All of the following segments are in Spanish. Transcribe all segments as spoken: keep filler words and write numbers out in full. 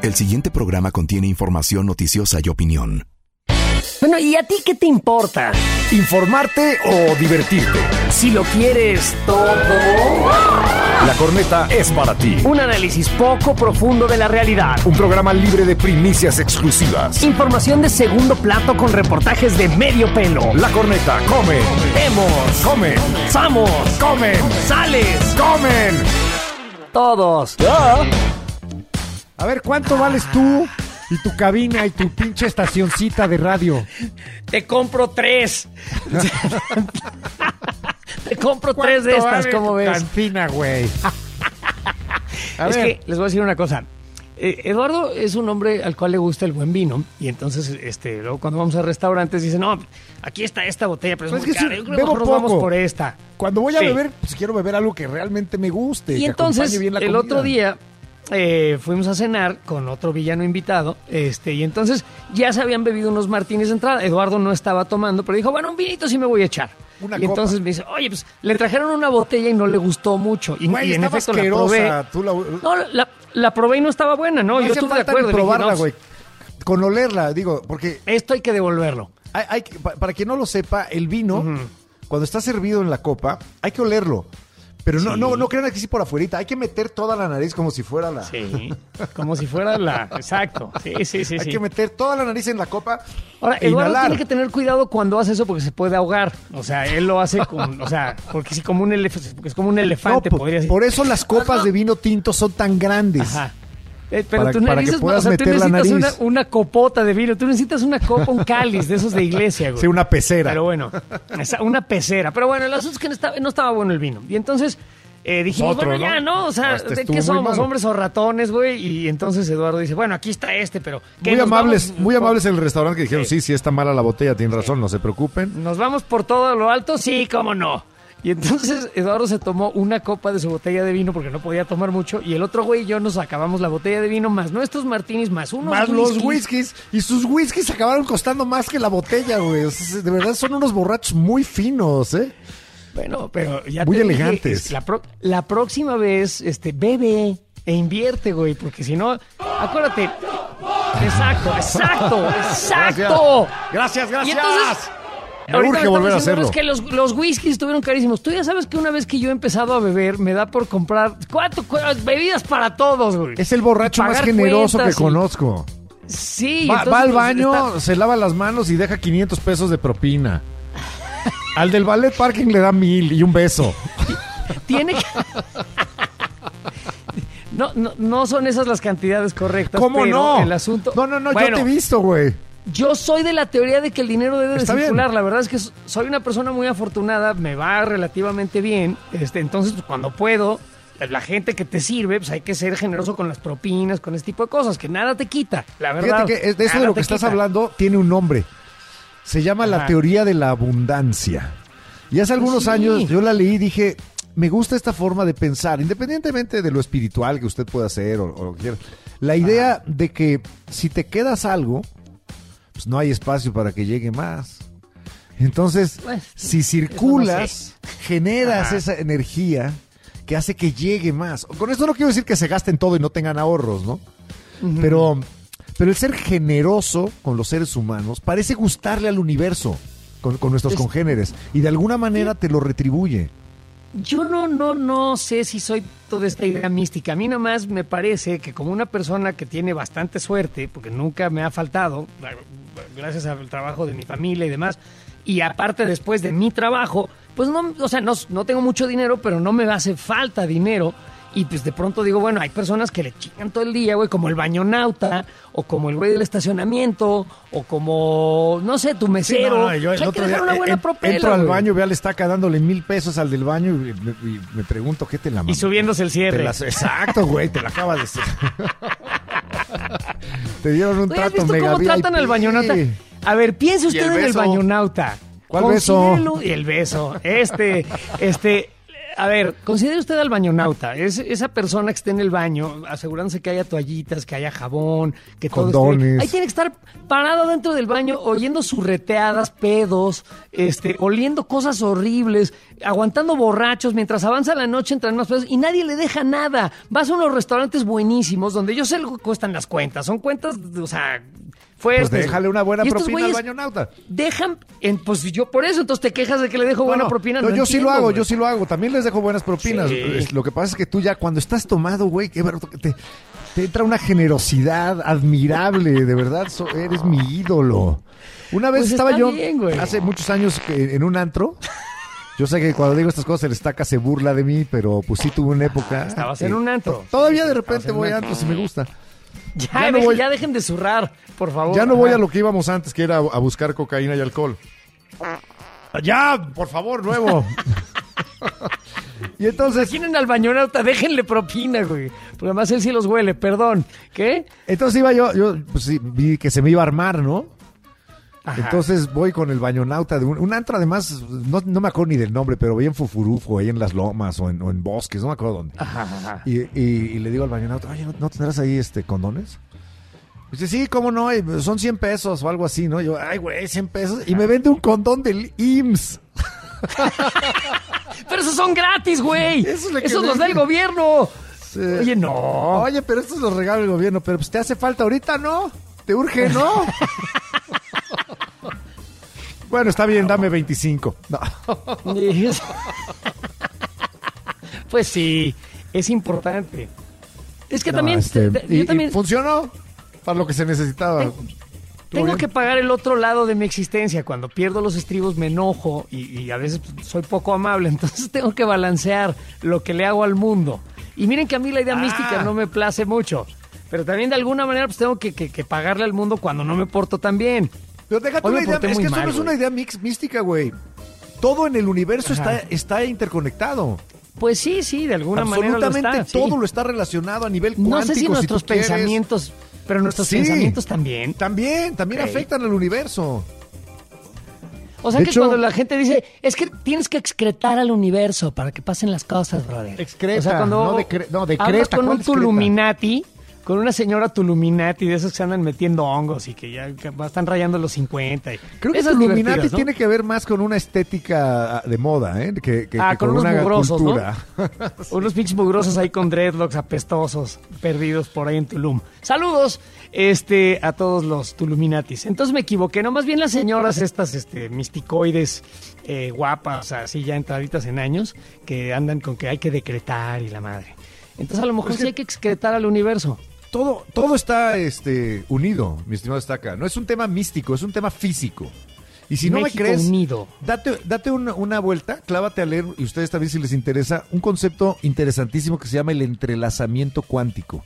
El siguiente programa contiene información noticiosa y opinión. Bueno, ¿y a ti qué te importa? ¿Informarte o divertirte? Si lo quieres todo. La Corneta es para ti. Un análisis poco profundo de la realidad. Un programa libre de primicias exclusivas. Información de segundo plato con reportajes de medio pelo. La Corneta come. Vemos. Comen. Samos. Comen. Sales. Comen. Todos. ¿Ya? A ver, ¿cuánto vales tú y tu cabina y tu pinche estacioncita de radio? Te compro tres. Te compro tres de estas, vale ¿cómo tu ves? cantina, güey. A Es ver. que les voy a decir una cosa. Eh, Eduardo es un hombre al cual le gusta el buen vino y entonces este luego cuando vamos a restaurantes dice, no, aquí está esta botella, pero es Pues muy es que cara. sí, Yo creo que bebo mejor nos vamos poco. por esta. Cuando voy a Sí. beber, pues quiero beber algo que realmente me guste. Y que entonces, acompañe bien la el comida. otro día eh, fuimos a cenar con otro villano invitado, este, y entonces ya se habían bebido unos martinis de entrada. Eduardo no estaba tomando, pero dijo, bueno, un vinito sí me voy a echar. Una y copa. entonces me dice, oye, pues le trajeron una botella y no le gustó mucho. Y, Güey, y en estaba efecto la probé. asquerosa. Tú la... No, la, la probé y no estaba buena, ¿no? No Yo hace estuve de falta acuerdo. ni le dije, probarla, no, güey. Con olerla, digo, porque esto hay que devolverlo. hay, hay que- pa- para quien no lo sepa, el vino, cuando está servido en la copa, hay que olerlo. Pero no, Sí. no, no crean que sí por afuerita. Hay que meter toda la nariz como si fuera la... Sí, como si fuera la... Exacto, sí, sí, sí. hay sí. que meter toda la nariz en la copa Ahora, e Eduardo inhalar. tiene que tener cuidado cuando hace eso porque se puede ahogar. O sea, él lo hace con... O sea, porque si como un elefante, es como un No, elefante, po- podría ser. por eso las copas de vino tinto son tan grandes. Ajá. Eh, pero Para- tu para nariz que es- puedas o sea, tú meter la necesitas nariz. Una, una copota de vino. Tú necesitas una copa, un cáliz de esos de iglesia, güey. Sí, una pecera. Pero bueno, esa- una pecera. Pero bueno, el asunto es que no estaba, no estaba bueno el vino. Y entonces eh, dijimos, Otro, bueno, ¿no? ya, ¿no? O sea, Este ¿de estuvo qué muy somos? malo. ¿Hombres o ratones, güey? Y entonces Eduardo dice, bueno, aquí está este, pero... ¿qué, Muy nos amables, vamos? muy amables en el restaurante que dijeron, Sí. sí, sí, está mala la botella, tienen razón, no se preocupen. ¿Nos vamos por todo lo alto? Sí, cómo no. Y entonces Eduardo se tomó una copa de su botella de vino porque no podía tomar mucho. Y el otro güey y yo nos acabamos la botella de vino más nuestros martinis más unos Más whiskies. los whiskies. Y sus whiskies acabaron costando más que la botella, güey. O sea, de verdad son unos borrachos muy finos, ¿eh? Bueno, pero ya Muy te dije, elegantes. es- la, pro- la próxima vez, este, bebe e invierte, güey, porque si no, acuérdate. Exacto, exacto, exacto. Gracias, gracias. Y entonces, Me ahorita urge me volver a están diciendo, hacerlo. "No, es que los, los whiskies estuvieron carísimos". Tú ya sabes que una vez que yo he empezado a beber, me da por comprar cuatro cu- bebidas para todos, güey. Es el borracho más Pagar generoso que cuentas y- conozco. Sí. Va, entonces, va al pues, baño, está- se lava las manos y deja quinientos pesos de propina. Al del ballet parking le da mil y un beso. Tiene que... No, no, no son esas las cantidades correctas. ¿Cómo pero no? El asunto... No, no, no, Bueno, yo te he visto, güey. Yo soy de la teoría de que el dinero debe de Está bien. circular. La verdad es que so- soy una persona muy afortunada, me va relativamente bien. Este, entonces, pues, cuando puedo, la gente que te sirve, pues hay que ser generoso con las propinas, con ese tipo de cosas, que nada te quita, la verdad. Fíjate que es- de eso nada de lo te que estás quita. hablando tiene un nombre. Se llama la Ajá. teoría de la abundancia. Y hace algunos sí. años yo la leí y dije, me gusta esta forma de pensar, independientemente de lo espiritual que usted pueda hacer o, o lo que quiera. La idea de que si te quedas algo, pues no hay espacio para que llegue más. Entonces, Pues, si eso circulas, no sé. generas Ajá. esa energía que hace que llegue más. Con esto no quiero decir que se gasten todo y no tengan ahorros, ¿no? Pero, pero el ser generoso con los seres humanos parece gustarle al universo, con, con nuestros Es- congéneres, y de alguna manera te lo retribuye. Yo no, no, no sé si soy toda esta idea mística. A mí nada más me parece que como una persona que tiene bastante suerte, porque nunca me ha faltado, gracias al trabajo de mi familia y demás, y aparte después de mi trabajo, pues no, o sea, no, no tengo mucho dinero, pero no me hace falta dinero. Y pues de pronto digo, bueno, hay personas que le chingan todo el día, güey, como el bañonauta, o como el güey del estacionamiento, o como, no sé, tu mesero. Sí, no, no, yo O el sea, hay que otro día dejar una buena en- propela, entro al güey. baño, veo al estaca dándole mil pesos al del baño y me, y me pregunto, ¿qué te la Y mamó? subiéndose el cierre. Te las- exacto, güey, te la acabas de hacer. Te dieron un Oye, ¿has trato visto mega cómo tratan V I P? al bañonauta? A ver, piense usted el en el beso? bañonauta. ¿Cuál beso? Considérelo- Y el beso. Este, este, A ver, considere usted al bañonauta. Es esa persona que esté en el baño, asegurándose que haya toallitas, que haya jabón, que todo Condones. esté... Ahí tiene que estar parado dentro del baño, oyendo surreteadas, pedos, este, oliendo cosas horribles, aguantando borrachos, mientras avanza la noche entran más pedos y nadie le deja nada. Vas a unos restaurantes buenísimos donde yo sé lo que cuestan las cuentas. Son cuentas, o sea... Pues déjale una buena Y estos propina al güeyes bañonauta. Dejan, en, pues yo por eso, entonces te quejas de que le dejo No, buena no, propina. no, No yo sí entiendo, lo hago, güey. yo sí lo hago. También les dejo buenas propinas. Sí. Es- Lo que pasa es que tú ya cuando estás tomado, güey, qué ver- te, te entra una generosidad admirable, de verdad, so- eres mi ídolo. Una vez Pues estaba está yo, bien, güey. hace muchos años, que en un antro. Yo sé que cuando digo estas cosas el estaca se burla de mí, pero pues sí tuve una época. Estabas en que- un antro. Todavía Sí, de sí, repente estabas en voy un a antro. antros y me gusta. Ya, Ya no deje- voy- ya dejen de zurrar, por favor. Ya no voy Ajá. a lo que íbamos antes, que era a a buscar cocaína y alcohol. Ya, por favor, nuevo. Y entonces, Imaginen al bañonauta, déjenle propina, güey. Porque además él sí los huele, perdón. ¿Qué? entonces iba yo, yo pues sí, vi que se me iba a armar, ¿no? Ajá. Entonces voy con el bañonauta de un, un antro, además, no, no me acuerdo ni del nombre, pero voy en Fufurufo, ahí en las lomas o en, o en bosques, no me acuerdo dónde. Ajá, ajá. Y, y- y le digo al bañonauta, oye, ¿no, no tendrás ahí este condones? Dice, sí, ¿cómo no? Y son cien pesos o algo así, ¿no? Yo, ay, güey, cien pesos. Y me vende un condón del I M S S. Pero esos son gratis, güey. Eso es lo que Esos le los da el dije. gobierno. Sí. Oye, no. Oye, pero estos los regala el gobierno, pero pues te hace falta ahorita, ¿no? Te urge, ¿no? Bueno, está bien, dame veinticinco. No. Pues sí, es importante. Es que No, también, este, te- te- y- yo y también funcionó para lo que se necesitaba. Tengo- ¿Estuvo tengo bien? que pagar el otro lado de mi existencia. Cuando pierdo los estribos me enojo y, y a veces pues, soy poco amable. Entonces tengo que balancear lo que le hago al mundo. Y miren que a mí la idea Ah. mística no me place mucho. Pero también de alguna manera pues tengo que, que- que pagarle al mundo cuando no me porto tan bien. Pero déjate Hoy me una idea, porté es muy que eso mal, no es güey. una idea mix, mística, güey. Todo en el universo Ajá. está, está interconectado. Pues sí, sí, de alguna manera lo Absolutamente está. sí. todo lo está relacionado a nivel cuántico. No sé si nuestros tú quieres. pensamientos, pero nuestros Sí. pensamientos también. También, también Ok. afectan al universo. O sea De que hecho- cuando la gente dice, es que tienes que excretar al universo para que pasen las cosas, brother. Excreta, o sea, cuando no decre- no, decreta, hablas con ¿cuál un excreta? Tuluminati, con una señora Tuluminati de esos que se andan metiendo hongos y que ya que están rayando los cincuenta. y- Creo que esas el Illuminati divertidas, ¿no? tiene que ver más con una estética de moda, ¿eh? Que, que- Ah, que con con, unos una mugrosos, ¿no? cultura. Unos pinches mugrosos ahí con dreadlocks apestosos, perdidos por ahí en Tulum. Saludos este, a todos los Tuluminatis. Entonces me equivoqué, no, más bien las señoras estas este, misticoides, eh, guapas, así ya entraditas en años, que andan con que hay que decretar y la madre. Entonces a lo mejor Pues sí que- hay que excretar al universo. Todo, todo está este, unido, mi estimado Estaca. No es un tema místico, es un tema físico. Y si no México me crees, unido. date, date una, una vuelta, clávate a leer, y ustedes también si les interesa, un concepto interesantísimo que se llama el entrelazamiento cuántico.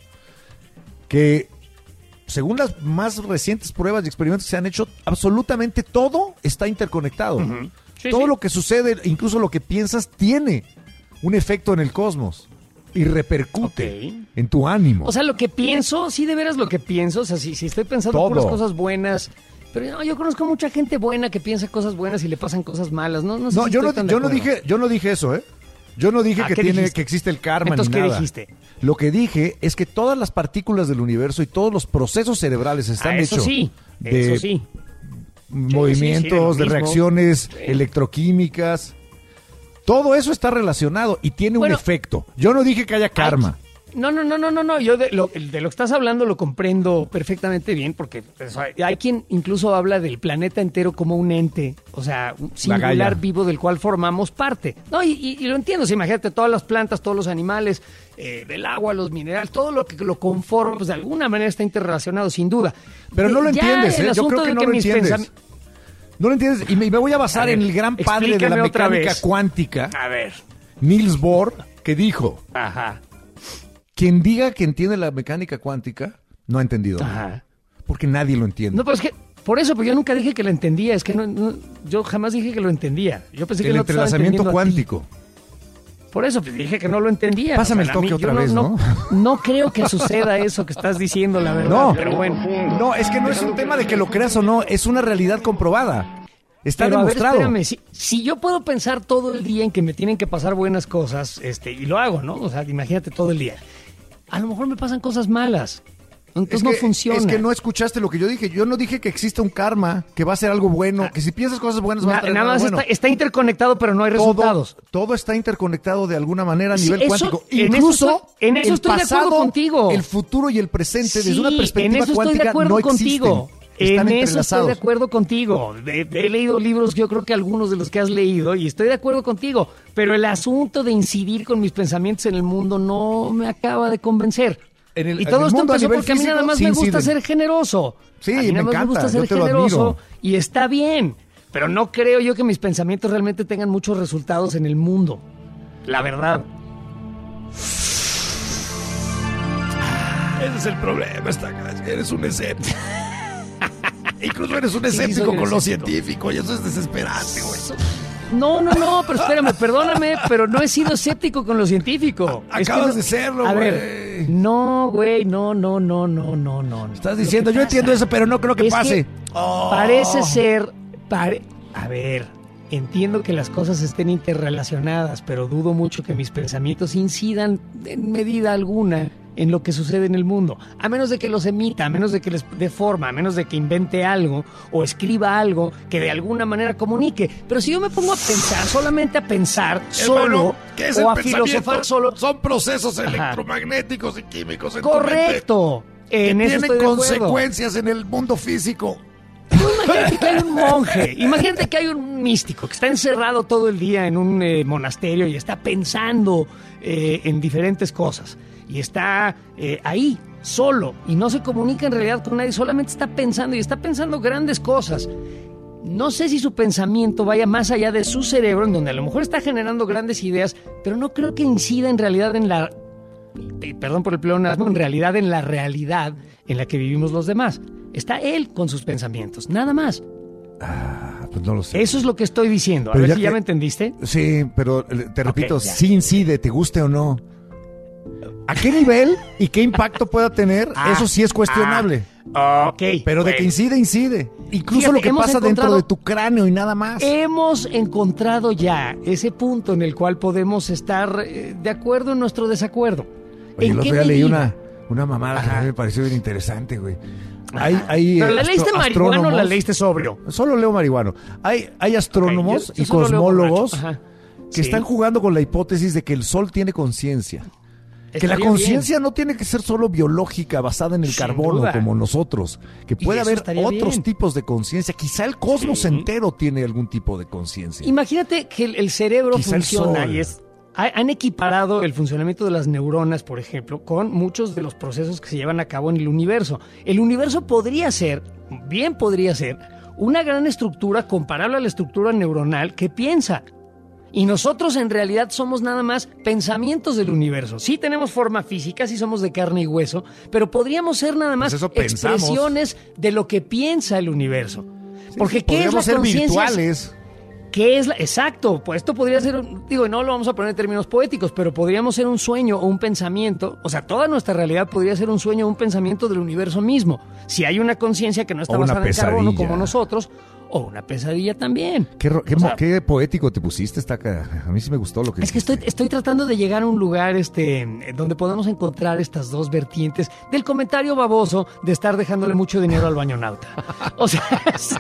Que, según las más recientes pruebas y experimentos que se han hecho, absolutamente todo está interconectado. Sí, todo sí. lo que sucede, incluso lo que piensas, tiene un efecto en el cosmos y repercute Ok. en tu ánimo. O sea, lo que pienso, sí de veras lo que pienso, o sea, si, si estoy pensando Todo. puras cosas buenas, pero no, yo conozco mucha gente buena que piensa cosas buenas y le pasan cosas malas, no, no sé No, si yo estoy no, tan de yo no acuerdo. dije, yo no dije eso, ¿eh? Yo no dije Ah, que ¿qué tiene, dijiste? que existe el karma Entonces, ni ¿qué nada. dijiste? Lo que dije es que todas las partículas del universo y todos los procesos cerebrales están Ah, eso hechos sí, de eso sí. movimientos, sí, sí, de lo de mismo. reacciones Sí. electroquímicas. Todo eso está relacionado y tiene Bueno, un efecto. Yo no dije que haya karma. Ay, no, no, no, no, no, no. Yo de lo, de lo que estás hablando lo comprendo perfectamente bien porque pues, hay, hay quien incluso habla del planeta entero como un ente, o sea, un La Gaia. singular vivo del cual formamos parte. No, y, y- y lo entiendo, sí, imagínate todas las plantas, todos los animales, eh, del agua, los minerales, todo lo que lo conforma, pues de alguna manera está interrelacionado, sin duda. Pero no lo Ya entiendes, el ¿eh? Yo asunto creo que de no lo mis entiendes. pensam- No lo entiendes. Y me, y me voy a basar A ver, en el gran padre de la explícame otra mecánica vez. cuántica, A ver. Niels Bohr, que dijo: Ajá. quien diga que entiende la mecánica cuántica no ha entendido nada. Ajá. Porque nadie lo entiende. No, pero es que por eso, pues yo nunca dije que lo entendía, es que no, no- yo jamás dije que lo entendía. Yo pensé que el no te estaba entrelazamiento entendiendo a ti. cuántico. Por eso pues, dije que no lo entendía. Pásame el a toque mí- otra yo vez, no, no creo que suceda eso que estás diciendo, la verdad. No, pero bueno. no, es que no es un tema de que lo creas o no, es una realidad comprobada. Está Pero, demostrado. A ver, espérame, si, si yo puedo pensar todo el día en que me tienen que pasar buenas cosas, este, y lo hago, ¿no? O sea, imagínate todo el día. A lo mejor me pasan cosas malas. Entonces es no que, funciona. Es que no escuchaste lo que yo dije. Yo no dije que existe un karma, que va a ser algo bueno, Ah, que si piensas cosas buenas va a Na- traer nada algo más bueno. está, está interconectado, pero no hay Todo, resultados. todo está interconectado de alguna manera a Sí, nivel eso- cuántico. en eso Incluso estoy- en eso el estoy de acuerdo pasado, contigo. el futuro y el presente, desde Sí, una perspectiva en eso cuántica, estoy de acuerdo no contigo. existen. Están En eso estoy entrelazados. de acuerdo contigo. De- de- he leído libros, yo creo que algunos de los que has leído, y estoy de acuerdo contigo. Pero el asunto de incidir con mis pensamientos en el mundo no me acaba de convencer. En el- y en todo el esto mundo a empezó nivel porque a mí físico nada más sí me gusta inciden. ser generoso. Sí, a mí me nada más encanta, me gusta yo ser te lo generoso admiro. y está bien. Pero no creo yo que mis pensamientos realmente tengan muchos resultados en el mundo. La verdad. Ese es el problema, está acá. Eres un escéptico. Incluso eres un Sí, escéptico soy un con lo escéptico. científico y eso es desesperante, güey. No, no, no, pero espérame, perdóname, pero no he sido escéptico con lo científico. A- Es que acabas no- de serlo, A güey. ver, no, güey, no, no, no, no, no, no. Estás diciendo, yo entiendo eso, pero no creo que Es pase. Parece ser, pare- a ver, entiendo que las cosas estén interrelacionadas, pero dudo mucho que mis pensamientos incidan en medida alguna en lo que sucede en el mundo. A menos de que los emita, a menos de que les dé forma, a menos de que invente algo o escriba algo que de alguna manera comunique. Pero si yo me pongo a pensar, solamente a pensar solo Hermano, ¿qué es el o a pensamiento? filosofar solo. Son procesos Ajá. electromagnéticos y químicos en tu mente Correcto. que En eso tienen estoy de acuerdo. consecuencias en el mundo físico. Imagínate que hay un monje, imagínate que hay un místico que está encerrado todo el día en un eh, monasterio y está pensando eh, en diferentes cosas. Y está eh, ahí, solo, y no se comunica en realidad con nadie, solamente está pensando y está pensando grandes cosas. No sé si su pensamiento vaya más allá de su cerebro, en donde a lo mejor está generando grandes ideas, pero no creo que incida en realidad en la... y perdón por el pleonasmo, en realidad en la realidad en la que vivimos los demás. Está él con sus pensamientos, nada más. Ah, pues no lo sé. Eso es lo que estoy diciendo. A Pero ver ya si que- ya me entendiste. Sí, pero eh, te repito, ya. sí incide, te guste o no. ¿A qué nivel y qué impacto pueda tener? Ah, Eso sí es cuestionable. Ah, ok. Pero de bueno. que incide, incide. Incluso Fíjate, lo que hemos pasa dentro encontrado- de tu cráneo y nada más. Hemos encontrado ya ese punto en el cual podemos estar eh, de acuerdo en nuestro desacuerdo. Oye, ¿En el otro qué día leí medida? una, una mamada que a Ajá. mí me pareció bien interesante, güey. Hay, hay, ¿Pero eh, la leíste astro- marihuana o la astrónomos- leíste sobrio? Solo leo marihuano. Hay, hay astrónomos Ok, yo- yo y solo leo cosmólogos borracho. Ajá. que Sí. están jugando con la hipótesis de que el sol tiene conciencia. Que la Estaría conciencia no tiene que ser solo biológica, basada en el Sin carbono, duda. como nosotros. Que Y puede eso haber estaría otros bien. tipos de conciencia. Quizá el cosmos Sí. entero tiene algún tipo de conciencia. Imagínate que el, el cerebro Quizá el funciona sol. y es... ha- Han equiparado el funcionamiento de las neuronas, por ejemplo, con muchos de los procesos que se llevan a cabo en el universo. El universo podría ser, bien podría ser, una gran estructura comparable a la estructura neuronal que piensa. Y nosotros en realidad somos nada más pensamientos del universo. Sí tenemos forma física, sí somos de carne y hueso, pero podríamos ser nada más Pues eso pensamos. expresiones de lo que piensa el universo. Porque Sí, ¿qué es la podríamos ser conciencia? virtuales. ¿Qué es la...? Exacto, pues esto podría ser, un- digo, no lo vamos a poner en términos poéticos, pero podríamos ser un sueño o un pensamiento, o sea, toda nuestra realidad podría ser un sueño o un pensamiento del universo mismo. Si hay una conciencia que no está O una basada en carbono pesadilla. como nosotros, o una pesadilla también. Qué, ro- qué O mo- sea, qué poético te pusiste, está acá. A mí sí me gustó lo que Es que dijiste. estoy, estoy tratando de llegar a un lugar este, donde podamos encontrar estas dos vertientes del comentario baboso de estar dejándole mucho dinero al bañonauta. O sea, es-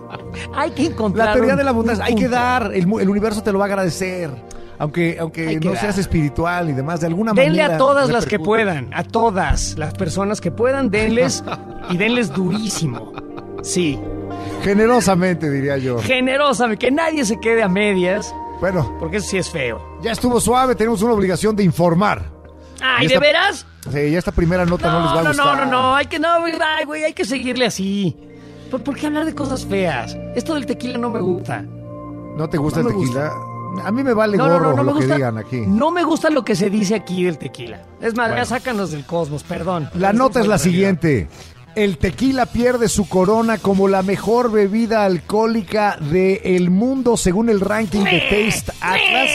hay que encontrar La teoría un- de la abundancia, un hay que punto. dar, el, mu- el universo te lo va a agradecer. Aunque, aunque Hay que no dar. seas espiritual y demás, de alguna Denle manera. a todas las que repercute. puedan, a todas las personas que puedan, denles y denles durísimo. Sí, Generosamente, diría yo. generosamente, que nadie se quede a medias, Bueno, porque eso sí es feo. ya estuvo suave, tenemos una obligación de informar. Ay, Y ¿de esta- veras? Sí, ya esta primera nota no, les va a no, gustar. no, no, no, hay que, no, güey, ay, güey, hay que seguirle así. ¿Por, por qué hablar de cosas feas? Esto del tequila no me gusta. ¿No te gusta No el me tequila? A mí me vale No, no, gorro no, no me lo que gusta. digan aquí. No me gusta lo que se dice aquí del tequila. Es más, Bueno. ya sácanos del cosmos, perdón. La Esto nota fue es la en realidad. siguiente. El tequila pierde su corona como la mejor bebida alcohólica del mundo según el ranking de Taste Atlas.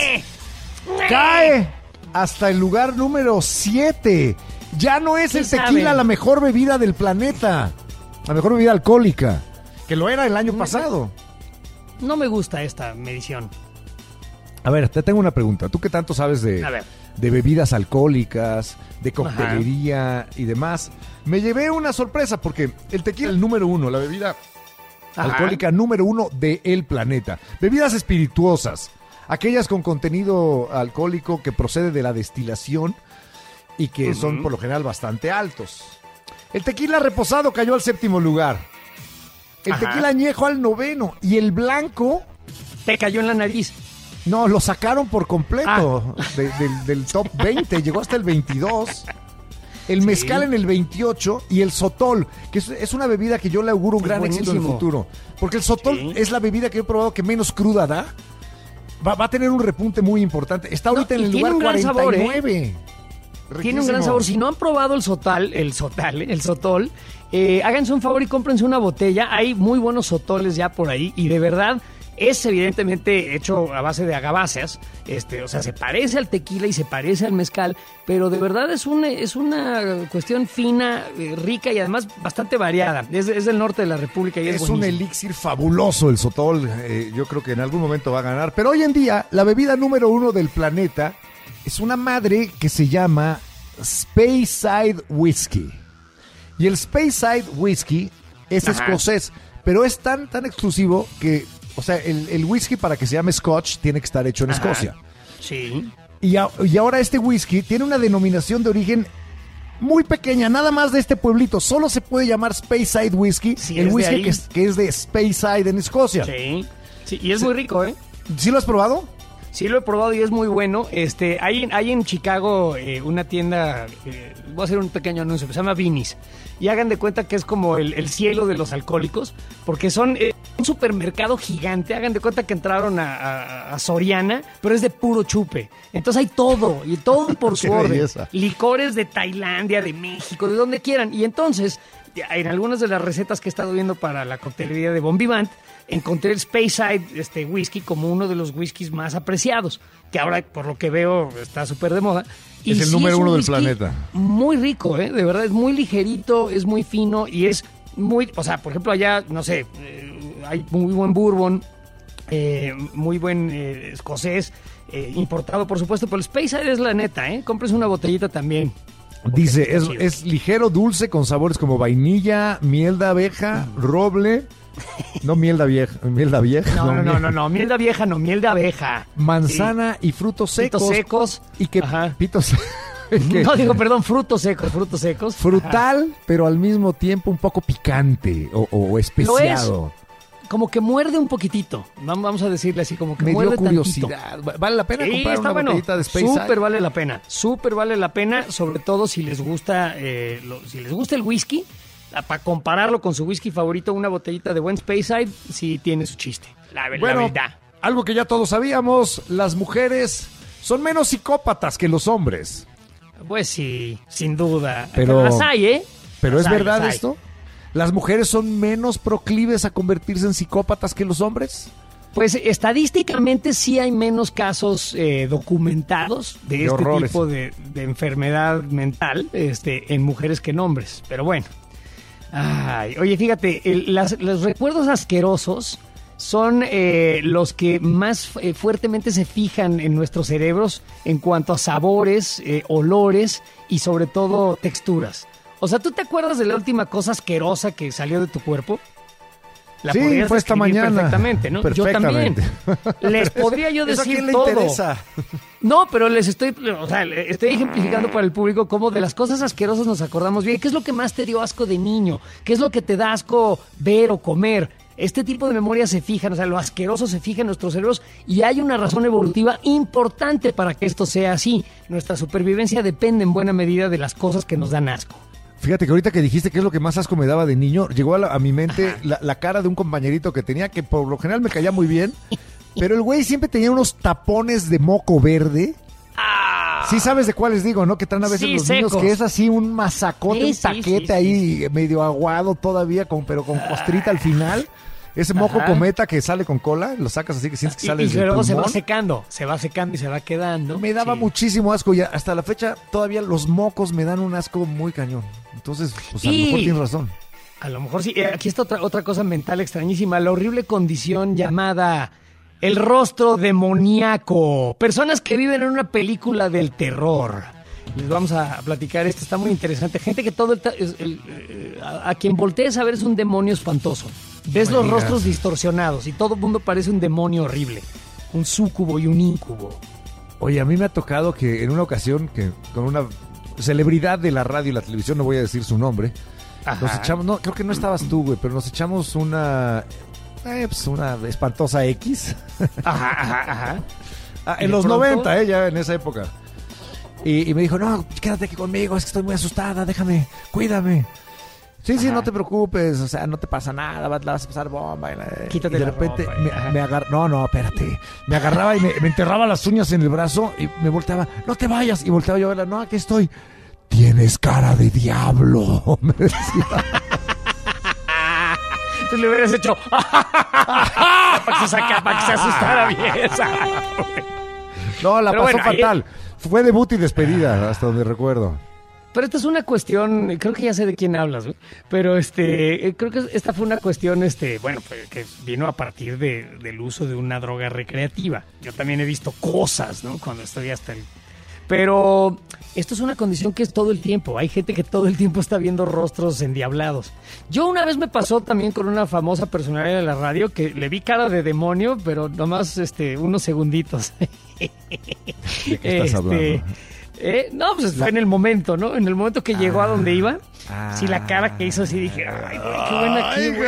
Cae hasta el lugar número siete. Ya no es ¿Qué el tequila saben? la mejor bebida del planeta. La mejor bebida alcohólica. Que lo era el año pasado. no me gusta esta medición. A ver, te tengo una pregunta. ¿Tú qué tanto sabes de, A ver. de bebidas alcohólicas, de coctelería y demás? Me llevé una sorpresa porque el tequila es el número uno, la bebida Ajá. alcohólica número uno del planeta. Bebidas espirituosas, aquellas con contenido alcohólico que procede de la destilación y que uh-huh. son por lo general bastante altos. El tequila reposado cayó al séptimo lugar. El Ajá. tequila añejo al noveno. Y el blanco... Te cayó en la nariz. No, lo sacaron por completo ah. de, de, del top veinte. Llegó hasta el veintidós. El sí. mezcal en el veintiocho. Y el sotol, que es, es una bebida que yo le auguro un es gran buenísimo. éxito en el futuro. Porque el sotol sí. es la bebida que yo he probado que menos cruda da. Va, va a tener un repunte muy importante. Está ahorita no, en el lugar cuarenta y nueve. Sabor, ¿eh? Tiene un gran sabor. Si no han probado el sotal, el sotal, el sotol, eh, háganse un favor y cómprense una botella. Hay muy buenos sotoles ya por ahí y de verdad es evidentemente hecho a base de agaváceas. Este, o sea, se parece al tequila y se parece al mezcal, pero de verdad es una, es una cuestión fina, eh, rica y además bastante variada. Es, es del norte de la República y es, es un elixir fabuloso el sotol. Eh, yo creo que en algún momento va a ganar. Pero hoy en día, la bebida número uno del planeta es una madre que se llama Speyside Whisky. Y el Speyside Whisky es Ajá. escocés, pero es tan, tan exclusivo que, o sea, el, el whisky para que se llame Scotch tiene que estar hecho en Ajá. Escocia. Sí. Y, a, y ahora este whisky tiene una denominación de origen muy pequeña, nada más de este pueblito. Solo se puede llamar Speyside Whisky, sí, el whisky que es, que es de Speyside en Escocia. Sí, sí y es sí. muy rico, ¿eh? ¿Sí lo has probado? Sí, lo he probado y es muy bueno. Este, hay, hay en Chicago eh, una tienda, eh, voy a hacer un pequeño anuncio, que se llama Vinny's. Y hagan de cuenta que es como el, el cielo de los alcohólicos, porque son eh, un supermercado gigante. Hagan de cuenta que entraron a, a, a Soriana, pero es de puro chupe. Entonces hay todo, y todo por su orden. Belleza. Licores de Tailandia, de México, de donde quieran. Y entonces, en algunas de las recetas que he estado viendo para la coctelería de Bon Vivant, encontré el Speyside este, whisky como uno de los whiskies más apreciados, que ahora, por lo que veo, está súper de moda. Y es el sí número es un uno del planeta. Muy rico, ¿eh? De verdad, es muy ligerito, es muy fino y es muy... O sea, por ejemplo, allá, no sé, eh, hay muy buen bourbon, eh, muy buen eh, escocés, eh, importado, por supuesto, pero el Speyside es la neta, ¿eh? Compres una botellita también. Dice, es, es ligero, dulce, con sabores como vainilla, miel de abeja, mm. roble... No miel de vieja, miel de vieja. No, no, no, no, no, miel de vieja, no, miel de abeja. Manzana sí. y frutos secos. Frutos secos. Y que Ajá. pitos. que, no, digo, perdón, frutos secos, frutos secos. Frutal, Ajá. pero al mismo tiempo un poco picante o, o especiado. Como que muerde un poquitito. Vamos a decirle así, como que Me muerde dio curiosidad. tantito. ¿Vale la pena sí, comprar está una bueno. botellita de Speyside? Súper vale la pena. Súper vale la pena, sobre todo si les gusta, eh, lo, si les gusta el whisky. Para compararlo con su whisky favorito, una botellita de buen Speyside sí tiene su chiste. La, bueno, la verdad. Algo que ya todos sabíamos, las mujeres son menos psicópatas que los hombres. Pues sí, sin duda. Pero las hay, ¿eh? ¿Pero las es hay, verdad esto? ¿Las mujeres son menos proclives a convertirse en psicópatas que los hombres? Pues estadísticamente sí hay menos casos eh, documentados de, de este horrores. tipo de, de enfermedad mental este, en mujeres que en hombres. Pero bueno. Ay, oye, fíjate, el, las, los recuerdos asquerosos son eh, los que más eh, fuertemente se fijan en nuestros cerebros en cuanto a sabores, eh, olores y sobre todo texturas. O sea, ¿tú te acuerdas de la última cosa asquerosa que salió de tu cuerpo? La sí, fue esta mañana. Perfectamente, ¿no? Perfectamente. Yo también. Les podría yo decir ¿Eso a quién le todo. interesa? No, pero les estoy, o sea, estoy ejemplificando para el público cómo de las cosas asquerosas nos acordamos bien. ¿Qué es lo que más te dio asco de niño? ¿Qué es lo que te da asco ver o comer? Este tipo de memorias se fijan, o sea, lo asqueroso se fija en nuestros cerebros y hay una razón evolutiva importante para que esto sea así. Nuestra supervivencia depende en buena medida de las cosas que nos dan asco. Fíjate que ahorita que dijiste que es lo que más asco me daba de niño, llegó a, la, a mi mente la, la cara de un compañerito que tenía, que por lo general me caía muy bien, pero el güey siempre tenía unos tapones de moco verde. Ah, sí sabes de cuáles digo, ¿no? Que traen a veces sí, los secos. niños, que es así un masacote, sí, un sí, taquete sí, sí, ahí sí. medio aguado todavía, con, pero con costrita al final. Ese moco Ajá. cometa que sale con cola, lo sacas así que sientes que Y, sale y desde el luego se pulmón. va secando, se va secando y se va quedando. Me daba Sí. muchísimo asco y hasta la fecha todavía los mocos me dan un asco muy cañón. Entonces, pues a lo Y- mejor tienes razón. A lo mejor sí. Eh, Aquí está otra, otra cosa mental extrañísima. La horrible condición llamada el rostro demoníaco. Personas que viven en una película del terror. Les vamos a platicar esto. Está muy interesante. Gente que todo el... ta- es- el- eh, a, a quien voltees a ver es un demonio espantoso. Ves me los digas. rostros distorsionados y todo el mundo parece un demonio horrible. Un súcubo y un íncubo. Oye, a mí me ha tocado que en una ocasión que con una celebridad de la radio y la televisión, no voy a decir su nombre, Ajá. nos echamos, no, creo que no estabas tú, güey, pero nos echamos una, eh, pues una espantosa X. Ajá, ajá, ajá. Ah, ¿Y en de los pronto? noventa, eh, ya en esa época. Y, y me dijo, no, quédate aquí conmigo, es que estoy muy asustada, déjame, cuídame. Sí, sí, Ajá. no te preocupes, o sea, no te pasa nada, vas, la vas a pasar bomba. Y, la- Quítate y de la repente ropa, me, ajá. me agarraba, no, no, espérate, me agarraba y me, me enterraba las uñas en el brazo y me volteaba, no te vayas, y volteaba yo a verla, no, aquí estoy. Tienes cara de diablo, me decía. Tú le hubieras hecho para que se saca, para que se asustara bien. Exacto. No, la Pero pasó bueno, ahí- fatal. Fue debut y despedida, hasta donde recuerdo. Pero esta es una cuestión, creo que ya sé de quién hablas, güey. Pero este, eh, creo que esta fue una cuestión, este, bueno, pues, que vino a partir de, del uso de una droga recreativa. Yo también he visto cosas, ¿no? Cuando estoy hasta el... Pero esto es una condición que es todo el tiempo. Hay gente que todo el tiempo está viendo rostros endiablados. Yo una vez me pasó también con una famosa personalidad de la radio que le vi cara de demonio, pero nomás este, unos segunditos. ¿De qué estás hablando? Eh, no, pues fue en el momento, ¿no? En el momento que llegó a donde iba. Ah. Sí, la cara que hizo así, dije, ay, güey, qué buena aquí, güey.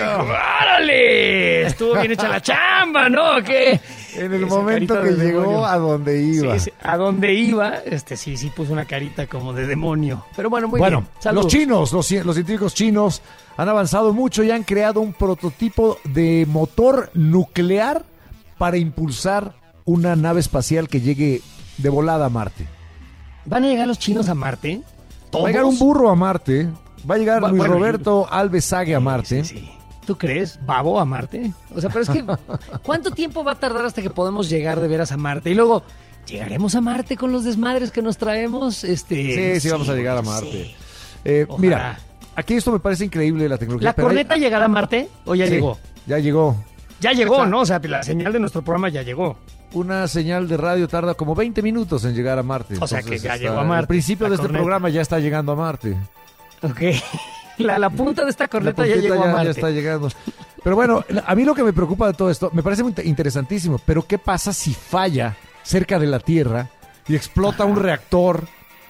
¡Órale! Estuvo bien hecha la chamba, ¿no? ¿Qué? En el Esa momento carita que de llegó demonio. a donde iba. Sí, sí, a donde iba, este sí, sí puso una carita como de demonio. Pero bueno, muy Bueno, bien. Saludos. los chinos, los, ci- los científicos chinos han avanzado mucho y han creado un prototipo de motor nuclear para impulsar una nave espacial que llegue de volada a Marte. ¿Van a llegar los chinos a Marte? ¿Todos? Va a llegar un burro a Marte, va a llegar Va- Luis bueno, Roberto Alves Sague a Marte. Sí, sí. ¿Tú crees? ¿Babo a Marte? O sea, pero es que, ¿cuánto tiempo va a tardar hasta que podemos llegar de veras a Marte? Y luego, ¿llegaremos a Marte con los desmadres que nos traemos? Este, Sí, sí, vamos a llegar a sí. Marte. Eh, Ojalá. mira, aquí esto me parece increíble la tecnología. ¿La pero hay- corneta llegará a Marte o ya Sí, llegó? Ya llegó. Ya llegó, ¿no? O sea, la señal de nuestro programa ya llegó. Una señal de radio tarda como veinte minutos en llegar a Marte. O sea que ya está- llegó a Marte, Al principio la de este corneta. programa ya está llegando a Marte. Ok. La, la punta de esta La corneta ya puntita llegó a ya, Marte. ya está llegando. Pero bueno, a mí lo que me preocupa de todo esto, me parece muy interesantísimo, pero ¿qué pasa si falla cerca de la Tierra y explota un reactor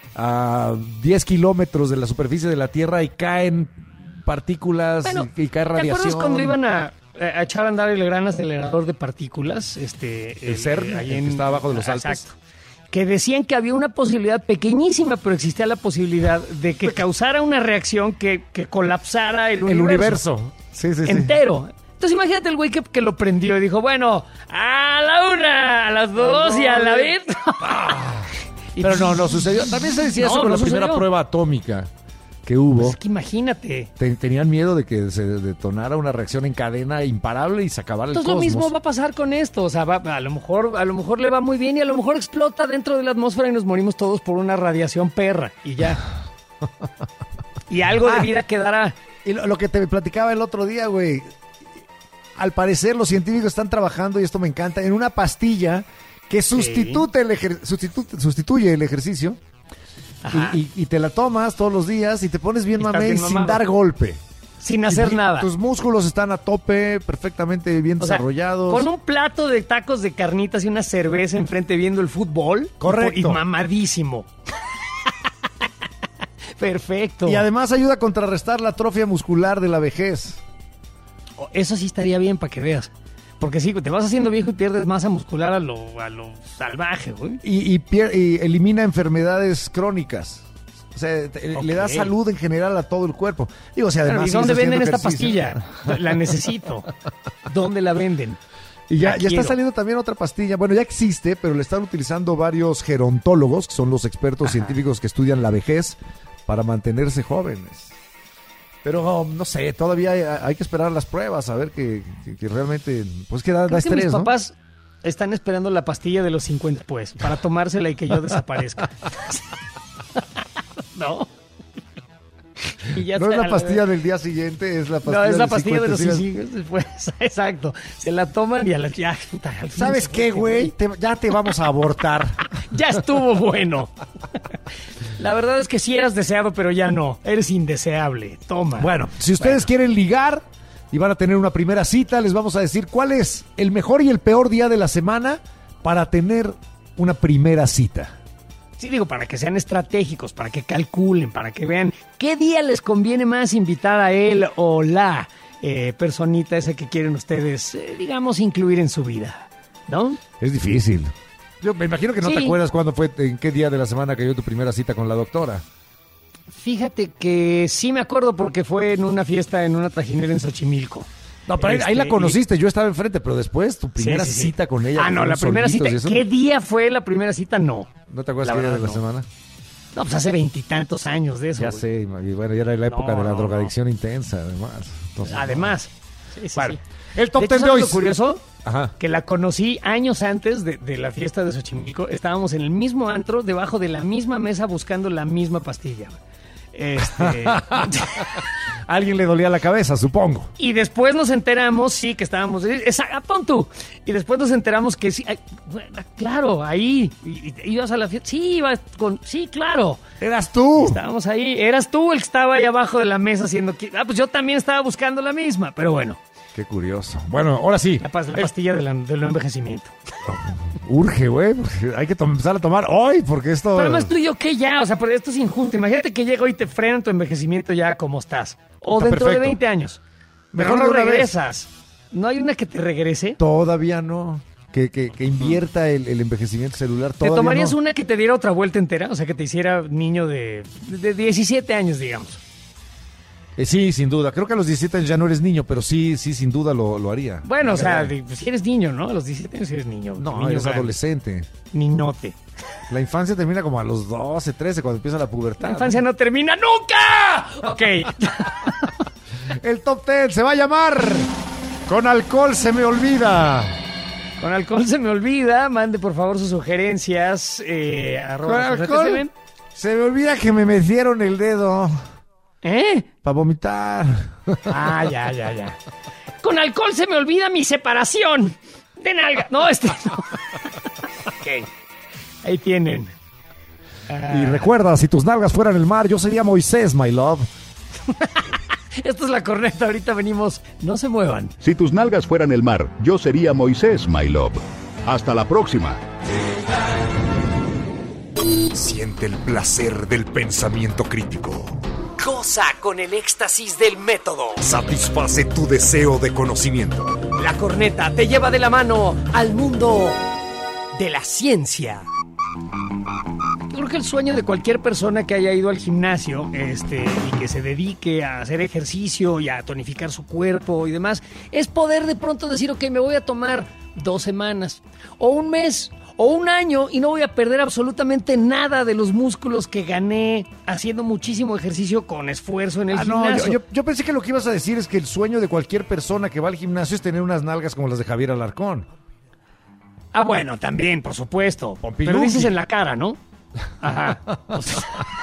a diez kilómetros de la superficie de la Tierra y caen partículas Bueno, y, y cae ¿te radiación? acuerdas cuando iban a, a echar a andar el gran acelerador de partículas? Este, El CERN, el que está abajo de los Alpes. Exacto. Que decían que había una posibilidad pequeñísima, pero existía la posibilidad de que causara una reacción que, que colapsara el universo. El universo. Sí, sí, sí. Entero. Entonces imagínate el güey que, que lo prendió y dijo, bueno, a la una, a las dos y a la vez. Y Pero no, no sucedió. También se decía No, eso con no la primera sucedió. prueba atómica que hubo. Pues es que imagínate. Te- tenían miedo de que se detonara una reacción en cadena imparable y se acabara el Entonces lo cosmos. mismo va a pasar con esto, o sea, va- a lo mejor a lo mejor le va muy bien y a lo mejor explota dentro de la atmósfera y nos morimos todos por una radiación perra y ya. Y algo de Ah. vida quedará. Y lo, lo que te platicaba el otro día, güey. Al parecer los científicos están trabajando, y esto me encanta, en una pastilla que sustituye, el, ejer- sustitu- sustituye el ejercicio. Ajá. Y, y- y te la tomas todos los días y te pones bien Y estás mamey bien sin mamado. dar golpe. Sin hacer Y nada. Tus músculos están a tope, perfectamente bien O sea, desarrollados. con un plato de tacos de carnitas y una cerveza enfrente viendo el fútbol. Correcto. Y mamadísimo. Perfecto. Y además ayuda a contrarrestar la atrofia muscular de la vejez. Eso sí estaría bien para que veas. Porque sí, te vas haciendo viejo y pierdes masa muscular a lo, a lo salvaje, güey. Y, y pier- y elimina enfermedades crónicas. O sea, te- Ok. le da salud en general a todo el cuerpo. Digo, o sea, Claro, además ¿y dónde sigues venden haciendo esta ejercicio. pastilla? La necesito. ¿Dónde la venden? Y ya, La ya está quiero. saliendo también otra pastilla. Bueno, ya existe, pero le están utilizando varios gerontólogos, que son los expertos Ajá. científicos que estudian la vejez, para mantenerse jóvenes. Pero oh, no sé, todavía hay, hay que esperar las pruebas, a ver que, que- que realmente, pues que da, da Creo que mis estrés, ¿no? papás están esperando la pastilla de los cincuenta, pues, para tomársela y que yo desaparezca. ¿No? Y ya No es está, la pastilla del día siguiente, es la pastilla No, es la de pastilla de los cincuenta y hijos después. Exacto. Se la toman y a la, ya, al fin ¿Sabes se qué, fue. güey? Te- ya te vamos a abortar. Ya estuvo bueno. La verdad es que sí eras deseado, pero ya no. Eres indeseable. Toma. Bueno, si ustedes Bueno. quieren ligar y van a tener una primera cita, les vamos a decir cuál es el mejor y el peor día de la semana para tener una primera cita. Sí, digo, para que sean estratégicos, para que calculen, para que vean qué día les conviene más invitar a él o la eh, personita esa que quieren ustedes, eh, digamos, incluir en su vida, ¿no? Es difícil. Yo me imagino que no Sí. te acuerdas cuándo fue, en qué día de la semana cayó tu primera cita con la doctora. Fíjate que sí me acuerdo porque fue en una fiesta en una trajinera en Xochimilco. No, pero ahí- ahí la Este, conociste, yo estaba enfrente, pero después tu Sí, primera sí, sí. cita con ella. Ah, no, con la unos primera cita. sorbitos y eso. ¿Qué día fue la primera cita? No. ¿No te acuerdas La qué día de verdad, la no. semana? No, pues hace veintitantos años de eso. Ya güey. sé, y bueno, ya era la época No, de la no, drogadicción intensa, además. Entonces, Además. Sí, sí, Bueno, sí. el top De hecho, ten de ¿sabes hoy. lo curioso? Ajá. Que la conocí años antes de, de la fiesta de Xochimilco. Estábamos en el mismo antro, debajo de la misma mesa, buscando la misma pastilla. Este, Alguien le dolía la cabeza, supongo. y después nos enteramos, sí, que estábamos... Esa, pon tú. Y después nos enteramos que sí, ay, claro, ahí. Y- y- ¿Ibas a la fiesta? Sí, ibas con... Sí, claro. Eras tú. Estábamos ahí. Eras tú el que estaba ahí abajo de la mesa haciendo... que- Ah, pues yo también estaba buscando la misma. Pero bueno, Qué curioso. Bueno, ahora sí. la, pas- la pastilla de la- del envejecimiento. Urge, güey. porque Hay que to- empezar a tomar hoy, porque esto. Pero además tú y yo, ¿qué ya? O sea, pero esto es injusto. Imagínate que llega hoy y te frenan tu envejecimiento ya como estás. O Está dentro de perfecto. veinte años. Mejor Mejor de no una vez. regresas. ¿No hay una que te regrese? Todavía no. Que, que, que invierta el, el envejecimiento celular. ¿Te Todavía tomarías no. una que te diera otra vuelta entera? O sea, que te hiciera niño de, de diecisiete años, digamos. Eh, sí, sin duda. Creo que a los diecisiete años ya no eres niño, pero sí, sí, sin duda lo, lo haría. Bueno, o sea, Eh, de- pues, si eres niño, ¿no? A los diecisiete años eres niño. No, niño eres grande. adolescente. Niñote. La infancia termina como a los doce, trece, cuando empieza la pubertad. La infancia no termina nunca. Ok. El top ten se va a llamar Con alcohol se me olvida. Con alcohol se me olvida. Mande por favor sus sugerencias. Eh, Con arroba José alcohol Seven. se me olvida que me metieron el dedo ¿Eh? para vomitar. Ah, ya, ya, ya. Con alcohol se me olvida mi separación de nalga. No, este no. Ok. Ahí tienen. Ah, Y recuerda, si tus nalgas fueran el mar, yo sería Moisés, my love. Esto es la corneta. Ahorita venimos. No se muevan. Si tus nalgas fueran el mar, yo sería Moisés, my love. Hasta la próxima. Siente el placer del pensamiento crítico. Goza con el éxtasis del método. Satisface tu deseo de conocimiento. La corneta te lleva de la mano al mundo de la ciencia. Yo creo que el sueño de cualquier persona que haya ido al gimnasio este, y que se dedique a hacer ejercicio y a tonificar su cuerpo y demás, es poder de pronto decir, ok, me voy a tomar dos semanas o un mes o un año y no voy a perder absolutamente nada de los músculos que gané haciendo muchísimo ejercicio con esfuerzo en el Ah, no, gimnasio. yo, yo- yo pensé que lo que ibas a decir es que el sueño de cualquier persona que va al gimnasio es tener unas nalgas como las de Javier Alarcón. Ah, bueno, también, por supuesto. Pompiluki. Pero dices en la cara, ¿no? Ajá. O sea,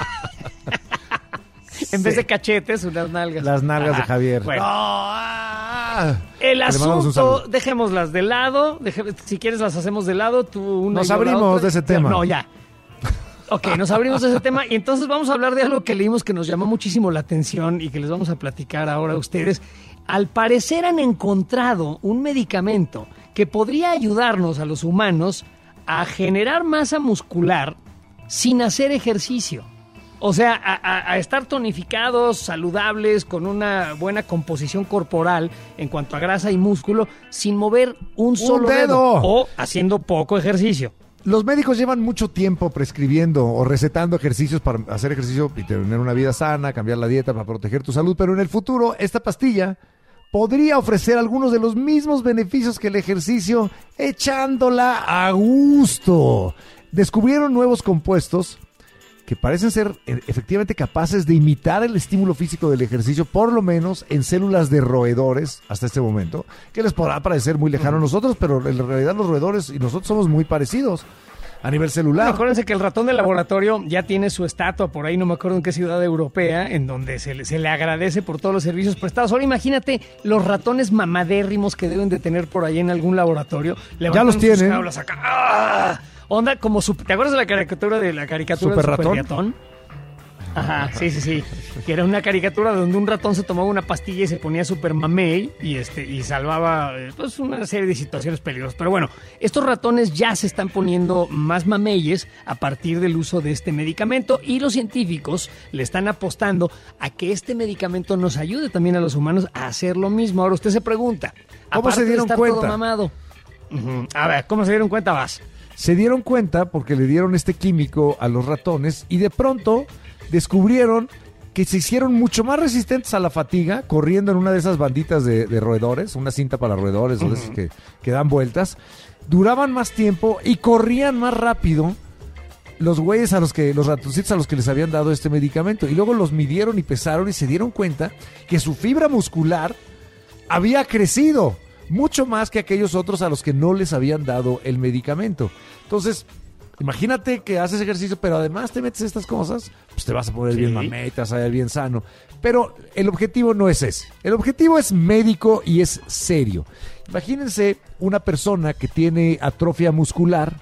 en vez de cachetes, unas nalgas. Las nalgas Ajá. de Javier. Bueno, No, ah. el Le mandamos un asunto, saludo. dejémoslas de lado. deje- si quieres las hacemos de lado, tú una Nos y yo la abrimos otra. de ese tema. No, ya. Ok, nos abrimos de ese tema y entonces vamos a hablar de algo que leímos que nos llamó muchísimo la atención y que les vamos a platicar ahora a ustedes. Al parecer han encontrado un medicamento que podría ayudarnos a los humanos a generar masa muscular sin hacer ejercicio. O sea, a, a- a estar tonificados, saludables, con una buena composición corporal en cuanto a grasa y músculo, sin mover un solo dedo. dedo. O haciendo poco ejercicio. Los médicos llevan mucho tiempo prescribiendo o recetando ejercicios para hacer ejercicio y tener una vida sana, cambiar la dieta para proteger tu salud, pero en el futuro esta pastilla podría ofrecer algunos de los mismos beneficios que el ejercicio echándola a gusto. Descubrieron nuevos compuestos que parecen ser eh, efectivamente capaces de imitar el estímulo físico del ejercicio, por lo menos en células de roedores hasta este momento, que les podrá parecer muy lejano a nosotros, pero en realidad los roedores y nosotros somos muy parecidos. a nivel celular. Bueno, acuérdense que el ratón de laboratorio ya tiene su estatua por ahí, no me acuerdo en qué ciudad europea, en donde se le, se le agradece por todos los servicios prestados. Ahora imagínate los ratones mamadérrimos que deben de tener por ahí en algún laboratorio. Ya los tienen. Acá. ¡Ah! Onda como super, ¿te acuerdas de la caricatura de la caricatura Super de Super ratón? Ratón? Ajá, sí, sí, sí. Que era una caricatura donde un ratón se tomaba una pastilla y se ponía super mamey y este y salvaba pues una serie de situaciones peligrosas. Pero bueno, estos ratones ya se están poniendo más mameyes a partir del uso de este medicamento y los científicos le están apostando a que este medicamento nos ayude también a los humanos a hacer lo mismo. Ahora usted se pregunta, ¿cómo se dieron de estar cuenta? Todo mamado, uh-huh. A ver, ¿cómo se dieron cuenta, Vas? Se dieron cuenta porque le dieron este químico a los ratones y de pronto descubrieron que se hicieron mucho más resistentes a la fatiga corriendo en una de esas banditas de, de roedores, una cinta para roedores, uh-huh. o de esas que, que dan vueltas, duraban más tiempo y corrían más rápido los güeyes a los que, los ratoncitos a los que les habían dado este medicamento. Y luego los midieron y pesaron y se dieron cuenta que su fibra muscular había crecido mucho más que aquellos otros a los que no les habían dado el medicamento. Entonces, imagínate que haces ejercicio, pero además te metes estas cosas, pues te vas a poner sí. bien mamey, te vas a ver bien sano. Pero el objetivo no es ese. El objetivo es médico y es serio. Imagínense una persona que tiene atrofia muscular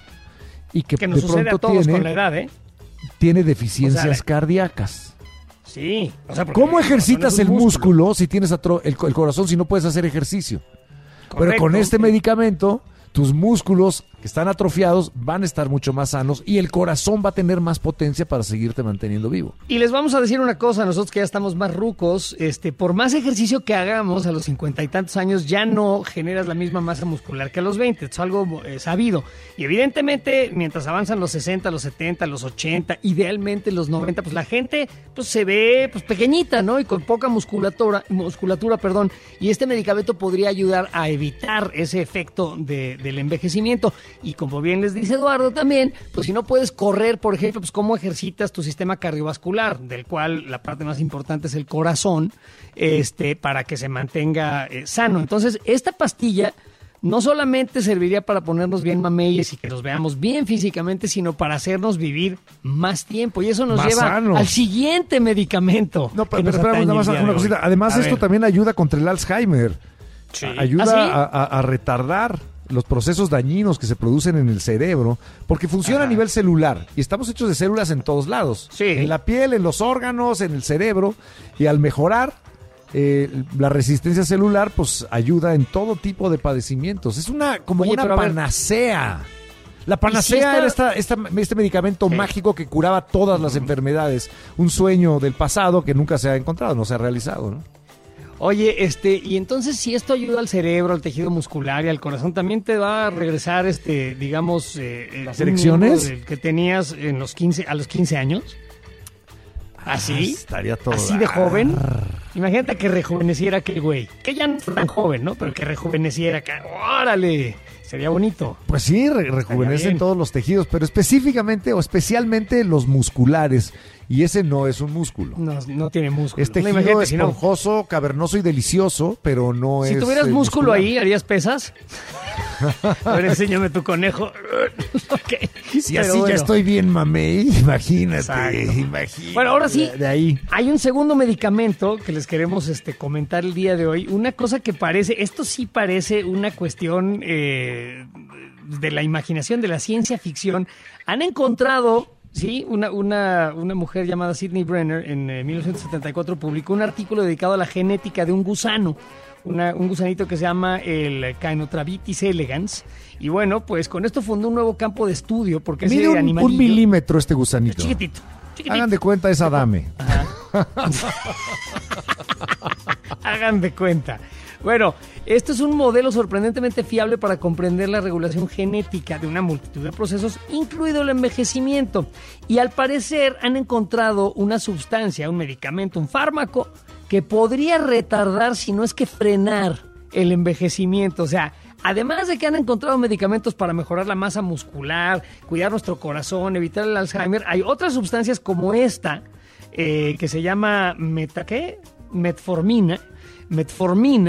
y que, que nos de sucede pronto a todos tiene, con la edad, ¿eh? tiene deficiencias o sea, cardíacas. Sí. O sea, ¿cómo ejercitas el músculo, músculo si tienes atro- el, el corazón si no puedes hacer ejercicio? Correcto. Pero con este medicamento, tus músculos que están atrofiados van a estar mucho más sanos y el corazón va a tener más potencia para seguirte manteniendo vivo. Y les vamos a decir una cosa, nosotros que ya estamos más rucos, este, por más ejercicio que hagamos a los cincuenta y tantos años, ya no generas la misma masa muscular que a los veinte, es algo eh, sabido. Y evidentemente, mientras avanzan los sesenta, los setenta, los ochenta, idealmente los noventa, pues la gente pues, se ve pues, pequeñita, ¿no? Y con poca musculatura, musculatura, perdón. Y este medicamento podría ayudar a evitar ese efecto de, del envejecimiento. Y como bien les dice Eduardo también, pues si no puedes correr, por ejemplo, pues cómo ejercitas tu sistema cardiovascular, del cual la parte más importante es el corazón, este, para que se mantenga eh, sano. Entonces, esta pastilla no solamente serviría para ponernos bien mameyes y que nos veamos bien físicamente, sino para hacernos vivir más tiempo. Y eso nos más lleva sano. al siguiente medicamento. No, pero espera nada más una cosita. Además, a esto ver. también ayuda contra el Alzheimer. Sí. Ayuda ¿Ah, sí? a, a, a retardar los procesos dañinos que se producen en el cerebro, porque funciona Ajá. a nivel celular, y estamos hechos de células en todos lados, sí. en la piel, en los órganos, en el cerebro, y al mejorar eh, la resistencia celular, pues ayuda en todo tipo de padecimientos. Es una como Oye, una panacea. La panacea si esta... era esta, esta, este medicamento ¿Qué? mágico que curaba todas uh-huh. las enfermedades, un sueño del pasado que nunca se ha encontrado, no se ha realizado, ¿no? Oye, este, y entonces si esto ayuda al cerebro, al tejido muscular y al corazón, también te va a regresar, este, digamos, eh, las erecciones que tenías en los quince, a los quince años. ¿Así? Ah, estaría todo. ¿Así de joven? Imagínate que rejuveneciera aquel güey, que ya no es tan joven, ¿no? Pero que rejuveneciera, que, órale, sería bonito. Pues sí, re- rejuvenecen todos los tejidos, pero específicamente o especialmente los musculares. Y ese no es un músculo. No, no tiene músculo. Es tejido no, esponjoso, no. cavernoso y delicioso, pero no si es... Si tuvieras eh, músculo muscular. ahí, ¿harías pesas? A ver, enséñame tu conejo. Okay. Si así bueno. ya estoy bien mamey, imagínate, imagínate. Bueno, ahora sí, de, de ahí. Hay un segundo medicamento que les queremos este, comentar el día de hoy. Una cosa que parece, esto sí parece una cuestión eh, de la imaginación, de la ciencia ficción. Han encontrado... Sí, una, una, una mujer llamada Sidney Brenner en eh, mil novecientos setenta y cuatro publicó un artículo dedicado a la genética de un gusano, una, un gusanito que se llama el Cainotrabitis elegans. Y bueno, pues con esto fundó un nuevo campo de estudio porque mide ese un, animalillo... un milímetro este gusanito. Chiquitito, chiquitito. Hagan de cuenta esa dame. Hagan de cuenta. Bueno, esto es un modelo sorprendentemente fiable para comprender la regulación genética de una multitud de procesos, incluido el envejecimiento. Y al parecer han encontrado una sustancia, un medicamento, un fármaco, que podría retardar, si no es que frenar, el envejecimiento. O sea, además de que han encontrado medicamentos para mejorar la masa muscular, cuidar nuestro corazón, evitar el Alzheimer, hay otras sustancias como esta, eh, que se llama meta, ¿qué? metformina, metformina,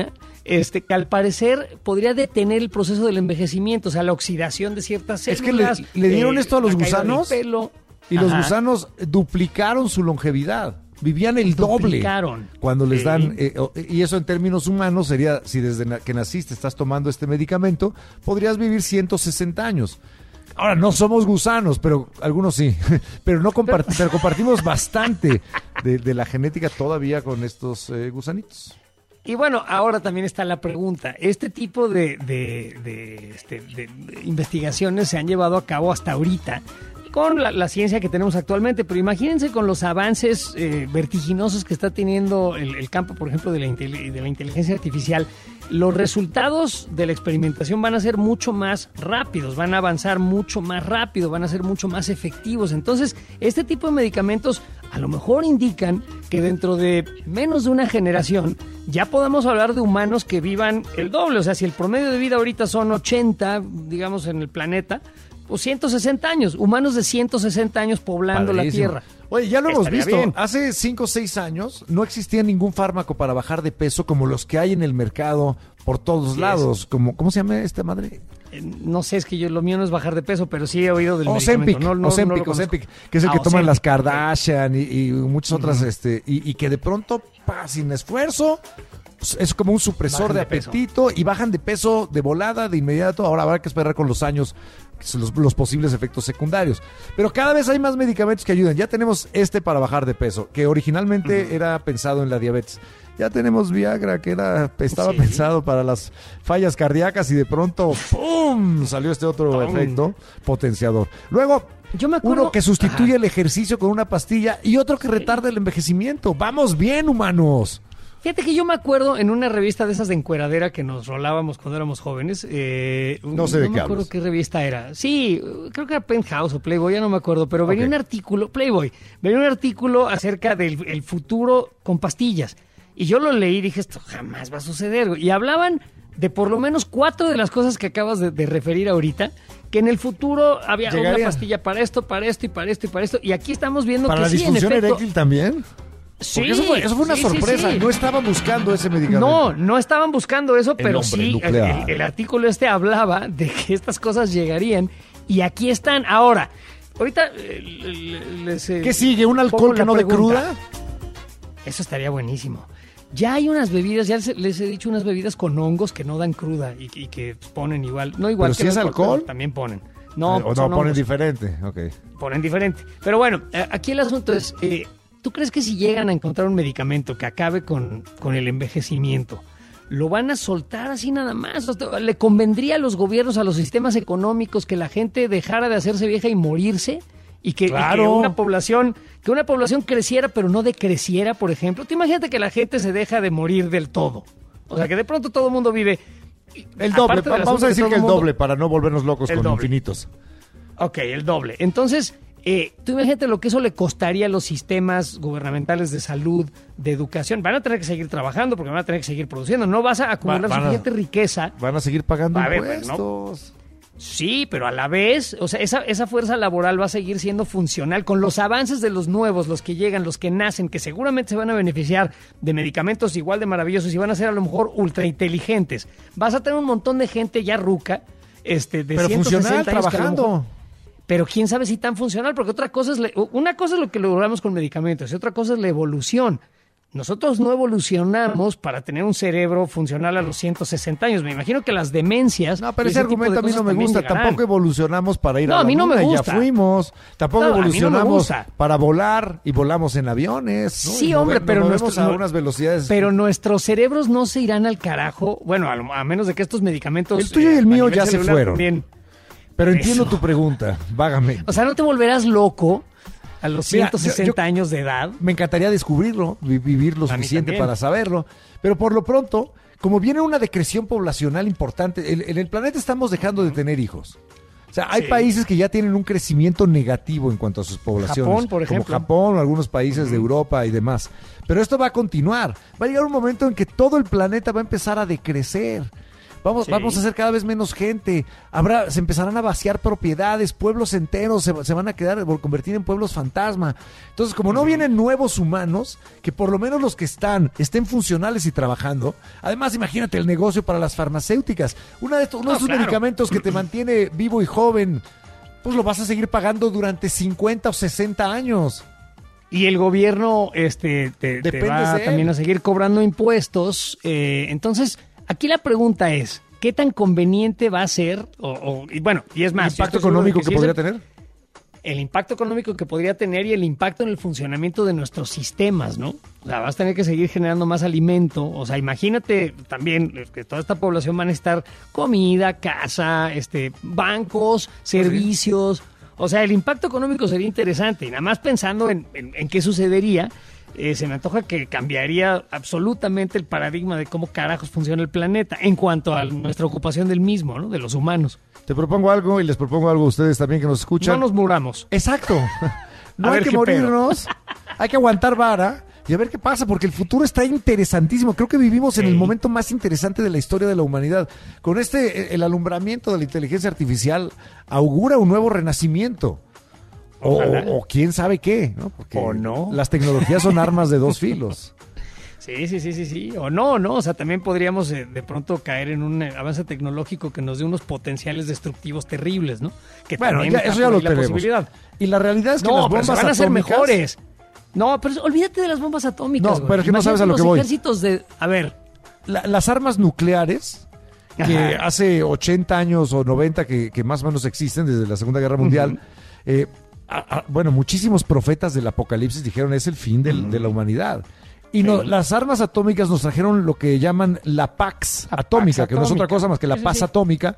este, que al parecer podría detener el proceso del envejecimiento, o sea, la oxidación de ciertas Es células. que le, le dieron eh, esto a los la caída del gusanos pelo. y los Ajá. gusanos duplicaron su longevidad. Vivían el Duplicaron. doble cuando les Sí. dan, eh, o- y eso en términos humanos sería, si desde na- que naciste estás tomando este medicamento, podrías vivir ciento sesenta años. Ahora, no somos gusanos, pero algunos sí, pero no compart- pero compartimos bastante de, de la genética todavía con estos eh, gusanitos. Y bueno, ahora también está la pregunta. Este tipo de, de, de, este, de- de investigaciones se han llevado a cabo hasta ahorita con la, la ciencia que tenemos actualmente, pero imagínense con los avances eh, vertiginosos que está teniendo el, el campo, por ejemplo, de la, intel- de la inteligencia artificial. Los resultados de la experimentación van a ser mucho más rápidos, van a avanzar mucho más rápido, van a ser mucho más efectivos. Entonces, este tipo de medicamentos a lo mejor indican que dentro de menos de una generación ya podamos hablar de humanos que vivan el doble. O sea, si el promedio de vida ahorita son ochenta, digamos, en el planeta, pues ciento sesenta años, humanos de ciento sesenta años poblando Padrísimo. la Tierra. Oye, ya lo hemos Estaría visto. bien. Hace cinco o seis años no existía ningún fármaco para bajar de peso como los que hay en el mercado por todos Así lados. Como, ¿cómo se llama esta madre? Eh, No sé, es que yo lo mío no es bajar de peso, pero sí he oído del Ozempic, medicamento. No, no, no Ozempic, lo conozco. Ozempic, que es el Ah, que toman Ozempic. las Kardashian y, y muchas otras, este, y, y que de pronto, pa, sin esfuerzo, pues, es como un supresor Bajan de de peso. apetito y bajan de peso de volada, de inmediato. Ahora habrá que esperar con los años los, los posibles efectos secundarios. Pero cada vez hay más medicamentos que ayudan. Ya tenemos este para bajar de peso, que originalmente uh-huh. era pensado en la diabetes. Ya tenemos Viagra, que era estaba Sí. pensado para las fallas cardíacas y de pronto ¡pum! Salió este otro ¡Pum! efecto potenciador. Luego, Yo me acuerdo- uno que sustituye Ajá. el ejercicio con una pastilla y otro que retarda el envejecimiento. ¡Vamos bien, humanos! Fíjate que yo me acuerdo en una revista de esas de encueradera que nos rolábamos cuando éramos jóvenes. Eh, No sé de me qué acuerdo hablas. qué revista era. Sí, creo que era Penthouse o Playboy, ya no me acuerdo, pero venía Ok. un artículo, Playboy, venía un artículo acerca del el futuro con pastillas. Y yo lo leí y dije, esto jamás va a suceder, güey. Y hablaban de por lo menos cuatro de las cosas que acabas de, de referir ahorita, que en el futuro había Llegarían. una pastilla para esto, para esto y para esto y para esto. Y aquí estamos viendo ¿Para que la sí, en disfunción efecto. eréctil también? Sí, Porque eso fue, eso fue una sí, sí, sorpresa. sí. No estaban buscando ese medicamento. No, no estaban buscando eso, pero hombre sí, el, nuclear. el- el artículo este hablaba de que estas cosas llegarían y aquí están. Ahora, ahorita eh, le- les, eh, ¿Qué sigue? ¿Un pongo alcohol que la no de pregunta. cruda? Eso estaría buenísimo. Ya hay unas bebidas, ya les, les he dicho unas bebidas con hongos que no dan cruda y, y que ponen igual. No igual Pero que si el es alcohol. pero también ponen. No, Eh, o son no, ponen hongos. diferente. Ok. Ponen diferente. Pero bueno, eh, aquí el asunto es, eh, ¿tú crees que si llegan a encontrar un medicamento que acabe con, con el envejecimiento, lo van a soltar así nada más? O sea, ¿le convendría a los gobiernos, a los sistemas económicos, que la gente dejara de hacerse vieja y morirse? Y que, y que Claro. una población, que una población creciera pero no decreciera, por ejemplo. Tú imagínate que la gente se deja de morir del todo. O sea, que de pronto todo el mundo vive. El doble. Aparte del Vamos asunto a decir todo que el mundo- doble para no volvernos locos El con doble. infinitos. Ok, el doble. Entonces, eh, tú imagínate lo que eso le costaría a los sistemas gubernamentales de salud, de educación. Van a tener que seguir trabajando porque van a tener que seguir produciendo. No vas a acumular van a- suficiente riqueza. Van a seguir pagando A ver, pues, impuestos. Sí, pero a la vez, o sea, esa, esa fuerza laboral va a seguir siendo funcional con los avances de los nuevos, los que llegan, los que nacen, que seguramente se van a beneficiar de medicamentos igual de maravillosos y van a ser a lo mejor ultra inteligentes. Vas a tener un montón de gente ya ruca, este, de Pero ciento sesenta funcional, años que a lo trabajando. mejor- Pero quién sabe si tan funcional, porque otra cosa es le- una cosa es lo que logramos con medicamentos y otra cosa es la evolución. Nosotros no evolucionamos para tener un cerebro funcional a los ciento sesenta años. Me imagino que las demencias. No, pero y ese ese tipo de argumento a mí no cosas me también gusta. llegarán. Tampoco evolucionamos para ir No, a la a mí no me luna, gusta. Ya fuimos. Tampoco No, a mí no me evolucionamos gusta. para volar y volamos en aviones. ¿no? Sí, Y hombre, mover- pero nos movemos nuestro- a no- unas velocidades. Pero nuestros cerebros no se irán al carajo. Bueno, a, lo- a menos de que estos medicamentos. El tuyo y eh, el a mío nivel ya se celular fueron. también. Pero entiendo Eso. tu pregunta, vágame. O sea, no te volverás loco a los Mira, ciento sesenta yo- yo- años de edad. Me encantaría descubrirlo, vi- vivir lo A mí suficiente también. para saberlo. Pero por lo pronto, como viene una decreción poblacional importante, el- en el planeta estamos dejando de tener hijos. O sea, hay Sí. países que ya tienen un crecimiento negativo en cuanto a sus poblaciones. Japón, por ejemplo. Como Japón, algunos países de Europa y demás. Pero esto va a continuar. Va a llegar un momento en que todo el planeta va a empezar a decrecer. Vamos, Sí. vamos a ser cada vez menos gente. Habrá, se empezarán a vaciar propiedades, pueblos enteros se, se van a quedar, por convertir en pueblos fantasma. Entonces, como no vienen nuevos humanos, que por lo menos los que están estén funcionales y trabajando. Además, imagínate el negocio para las farmacéuticas. Una de estos, uno de No, esos claro. medicamentos que te mantiene vivo y joven, pues lo vas a seguir pagando durante cincuenta o sesenta años. Y el gobierno este, te, te Dependes va de él. también a seguir cobrando impuestos. Eh, entonces, aquí la pregunta es, ¿qué tan conveniente va a ser? O, o- y bueno, y es ¿El más, yo impacto estoy seguro de económico que, sí es podría el- tener? El impacto económico que podría tener y el impacto en el funcionamiento de nuestros sistemas, ¿no? O sea, vas a tener que seguir generando más alimento. O sea, imagínate también que toda esta población va a necesitar comida, casa, este, bancos, servicios. O sea, el impacto económico sería interesante. Y nada más pensando en, en- en qué sucedería, eh, se me antoja que cambiaría absolutamente el paradigma de cómo carajos funciona el planeta en cuanto a nuestra ocupación del mismo, ¿no? De los humanos. Te propongo algo y les propongo algo a ustedes también que nos escuchan. No nos muramos. Exacto. No A hay ver que qué morirnos, hay que aguantar vara y a ver qué pasa, porque el futuro está interesantísimo. Creo que vivimos en Sí. el momento más interesante de la historia de la humanidad. Con este, el alumbramiento de la inteligencia artificial augura un nuevo renacimiento. O, Ojalá. o quién sabe qué, ¿no? Porque O no. las tecnologías son armas de dos filos. Sí, sí, sí, sí, sí. O no, no. O sea, también podríamos eh, de pronto caer en un eh, avance tecnológico que nos dé unos potenciales destructivos terribles, ¿no? Que Bueno, también ya- está eso ya por lo ahí la tenemos. posibilidad. Y la realidad es que No, las pero bombas se van a ser atómicas- mejores. No, pero olvídate de las bombas atómicas. No, güey. pero es que no sabes a lo Imagínate que los voy. ejércitos de... A ver, La- las armas nucleares, que Ajá. hace ochenta años o noventa que, que más o menos existen desde la Segunda Guerra Mundial, eh, a- a- bueno, muchísimos profetas del apocalipsis dijeron es el fin del- de la humanidad. Y no, Sí. las armas atómicas nos trajeron lo que llaman la Pax La atómica, Pax que no es otra atómica. cosa más que la Sí, sí, paz sí. atómica.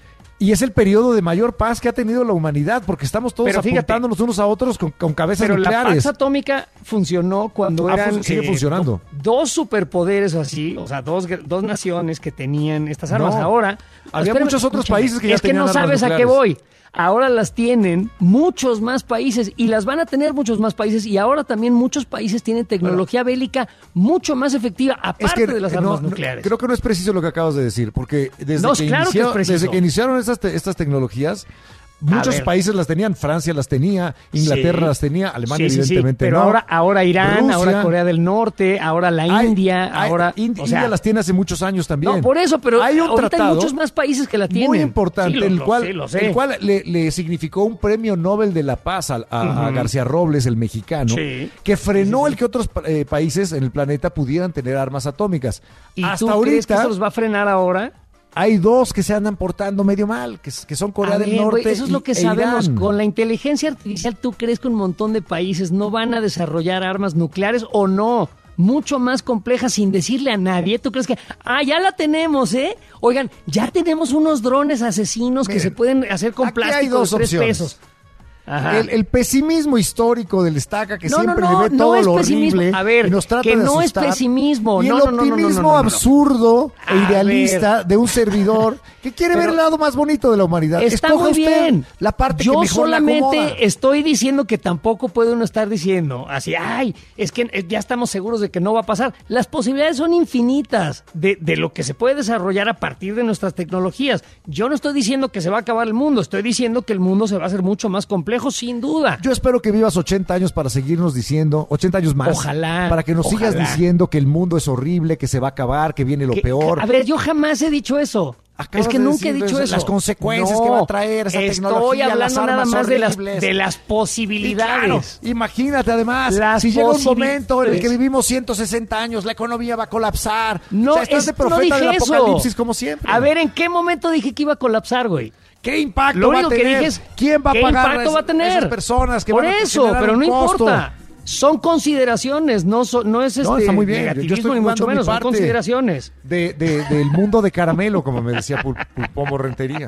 Y es el periodo de mayor paz que ha tenido la humanidad, porque estamos todos Pero fíjate, apuntándonos unos a otros con, con cabezas pero la nucleares. Pax atómica funcionó cuando Ah, eran... fun- sigue eh, funcionando. do- dos superpoderes o así, o sea, dos, gr- dos naciones que tenían estas armas. No. Ahora... Había muchos otros escúchame, países que ya Es que tenían no armas sabes a qué nucleares. voy. Ahora las tienen muchos más países y las van a tener muchos más países y ahora también muchos países tienen tecnología bélica mucho más efectiva aparte de las eh, armas no, nucleares. Creo que no es preciso lo que acabas de decir, porque desde, No, que, claro que inició- es preciso. desde que iniciaron estas, te- estas tecnologías, muchos ver. países las tenían, Francia las tenía, Inglaterra Sí. las tenía, Alemania Sí, sí, sí, evidentemente pero no. ahora, ahora Irán, Rusia. ahora Corea del Norte, ahora la Hay- India, hay- ahora... Ind- o sea, India las tiene hace muchos años también. no, por eso, pero hay un ahorita tratado hay muchos más países que la tienen. muy importante, Sí, lo- el lo cual, sé, lo sé. el cual le, le significó un premio Nobel de la Paz a, a- a Ujú. García Robles, el mexicano, Sí. que frenó Sí, sí, sí. el que otros eh, países en el planeta pudieran tener armas atómicas. ¿Y Hasta tú crees que ahorita esto los va a frenar ahora? hay dos que se andan portando medio mal, que, que son Corea A del ver, Norte güey, eso es y- lo que e sabemos. Irán. Con la inteligencia artificial, ¿tú crees que un montón de países no van a desarrollar armas nucleares o no? Mucho más complejas sin decirle a nadie. ¿Tú crees que, ah, ya la tenemos, eh? Oigan, ya tenemos unos drones asesinos que Miren, se pueden hacer con aquí hay plástico dos de tres opciones. pesos? Ajá. El, el pesimismo histórico del Estaca que No, no, siempre no, ve no todo es lo pesimismo. horrible A ver, y nos trata que de no es asustar. pesimismo. Y No, el no, no, no, no, optimismo no, no, no. absurdo e A idealista ver. de un servidor que quiere ver Pero- el lado más bonito de la humanidad. Está Escoja muy usted bien. la parte Yo que mejor le acomoda. solamente estoy diciendo que tampoco puede uno estar diciendo así, ay, es que eh, ya estamos seguros de que no va a pasar. Las posibilidades son infinitas de, de lo que se puede desarrollar a partir de nuestras tecnologías. Yo no estoy diciendo que se va a acabar el mundo, estoy diciendo que el mundo se va a hacer mucho más complejo, sin duda. Yo espero que vivas ochenta años para seguirnos diciendo, ochenta años más. Ojalá, Para que nos sigas ojalá. diciendo que el mundo es horrible, que se va a acabar, que viene lo Que- peor. A ver, yo jamás he dicho eso. Acabas es que de nunca he decir dicho de eso. las consecuencias que va a traer esa estoy tecnología, las hablando nada armas más de las, horribles. de las Y claro, posibilidades. imagínate además, Las si llega un posibilidades. momento en el que vivimos ciento sesenta años, la economía va a colapsar. No, o sea, estás es- de no profeta dije del eso. apocalipsis como siempre. A ver, ¿en qué momento dije que iba a colapsar, güey? ¿qué impacto Lo va a único que tener? dije es, ¿Quién va a ¿qué pagar impacto a va a tener? esas personas que Por van a eso, generar pero un no costo? importa. Son consideraciones, no, so- no es este No, está muy bien. Yo negativismo estoy ni mucho jugando mi menos, son parte. consideraciones. De, de- del mundo de caramelo, como me decía Pul- Pulpomo Rentería.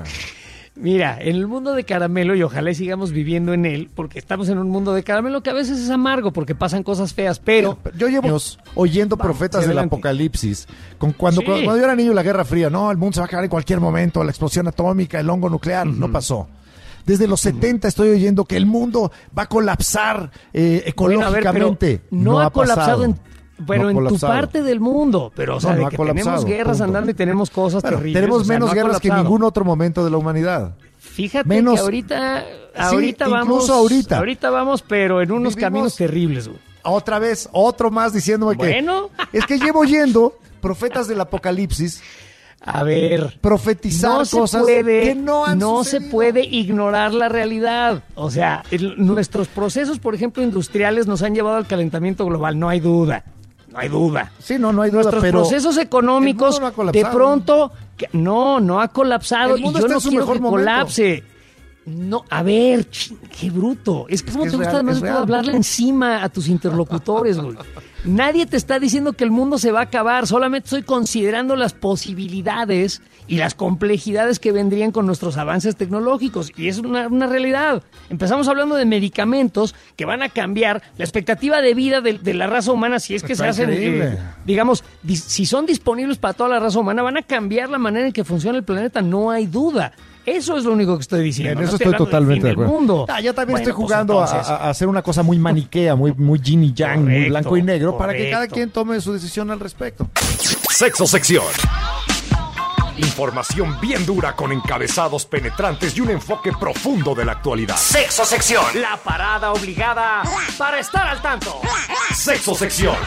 Mira, en el mundo de caramelo, y ojalá y sigamos viviendo en él, porque estamos en un mundo de caramelo que a veces es amargo, porque pasan cosas feas, pero... Yo llevo años oyendo profetas sí, del adelante. apocalipsis. Con cuando, Sí. cuando, cuando yo era niño, la Guerra Fría, no, el mundo se va a acabar en cualquier momento, la explosión atómica, el hongo nuclear, no pasó. Desde los setenta estoy oyendo que el mundo va a colapsar eh, Bueno, a ver, pero ecológicamente. no, ha, colapsado pasado. en, Bueno, no en tu colapsado. parte del mundo, pero o sea, No, no de ha que colapsado, tenemos guerras punto. andando y tenemos cosas Bueno, terribles. tenemos o sea, menos no ha guerras que en colapsado. ningún otro momento de la humanidad. Fíjate menos- que ahorita, ahorita vamos, incluso ahorita. ahorita vamos, pero en unos Vivimos- caminos terribles, güey. Otra vez, otro más diciéndome Bueno. que... Es que llevo yendo profetas del apocalipsis, A ver, profetizar no se cosas puede, que no han no se sucedido. puede ignorar la realidad. O sea, el- nuestros procesos, por ejemplo, industriales nos han llevado al calentamiento global, no hay duda. No hay duda. Sí, no, no hay duda, Nuestros pero... procesos el económicos, mundo no ha de colapsado. pronto, que- no, no ha colapsado El y mundo yo está no en su quiero mejor que momento. colapse. No, a ver, ch- qué bruto. Es que Es cómo que te es gusta real, además es de todo real. hablarle encima a tus interlocutores, güey. Nadie te está diciendo que el mundo se va a acabar, solamente estoy considerando las posibilidades y las complejidades que vendrían con nuestros avances tecnológicos. Y es una, una realidad. Empezamos hablando de medicamentos que van a cambiar la expectativa de vida de, de la raza humana si es que Está se hacen, increíble. eh, digamos, dis- si son disponibles para toda la raza humana, van a cambiar la manera en que funciona el planeta, no hay duda. Eso es lo único que estoy diciendo. En no eso estoy estoy hablando del totalmente de fin del acuerdo. mundo. Ah, yo también Bueno, estoy pues jugando a- entonces- a, a hacer una cosa muy maniquea, muy, muy yin y yang, muy Correcto, blanco y negro, para que cada correcto. quien tome su decisión al respecto. Sexo sección. Información bien dura con encabezados penetrantes y un enfoque profundo de la actualidad. Sexo sección. La parada obligada para estar al tanto. Sexo sección.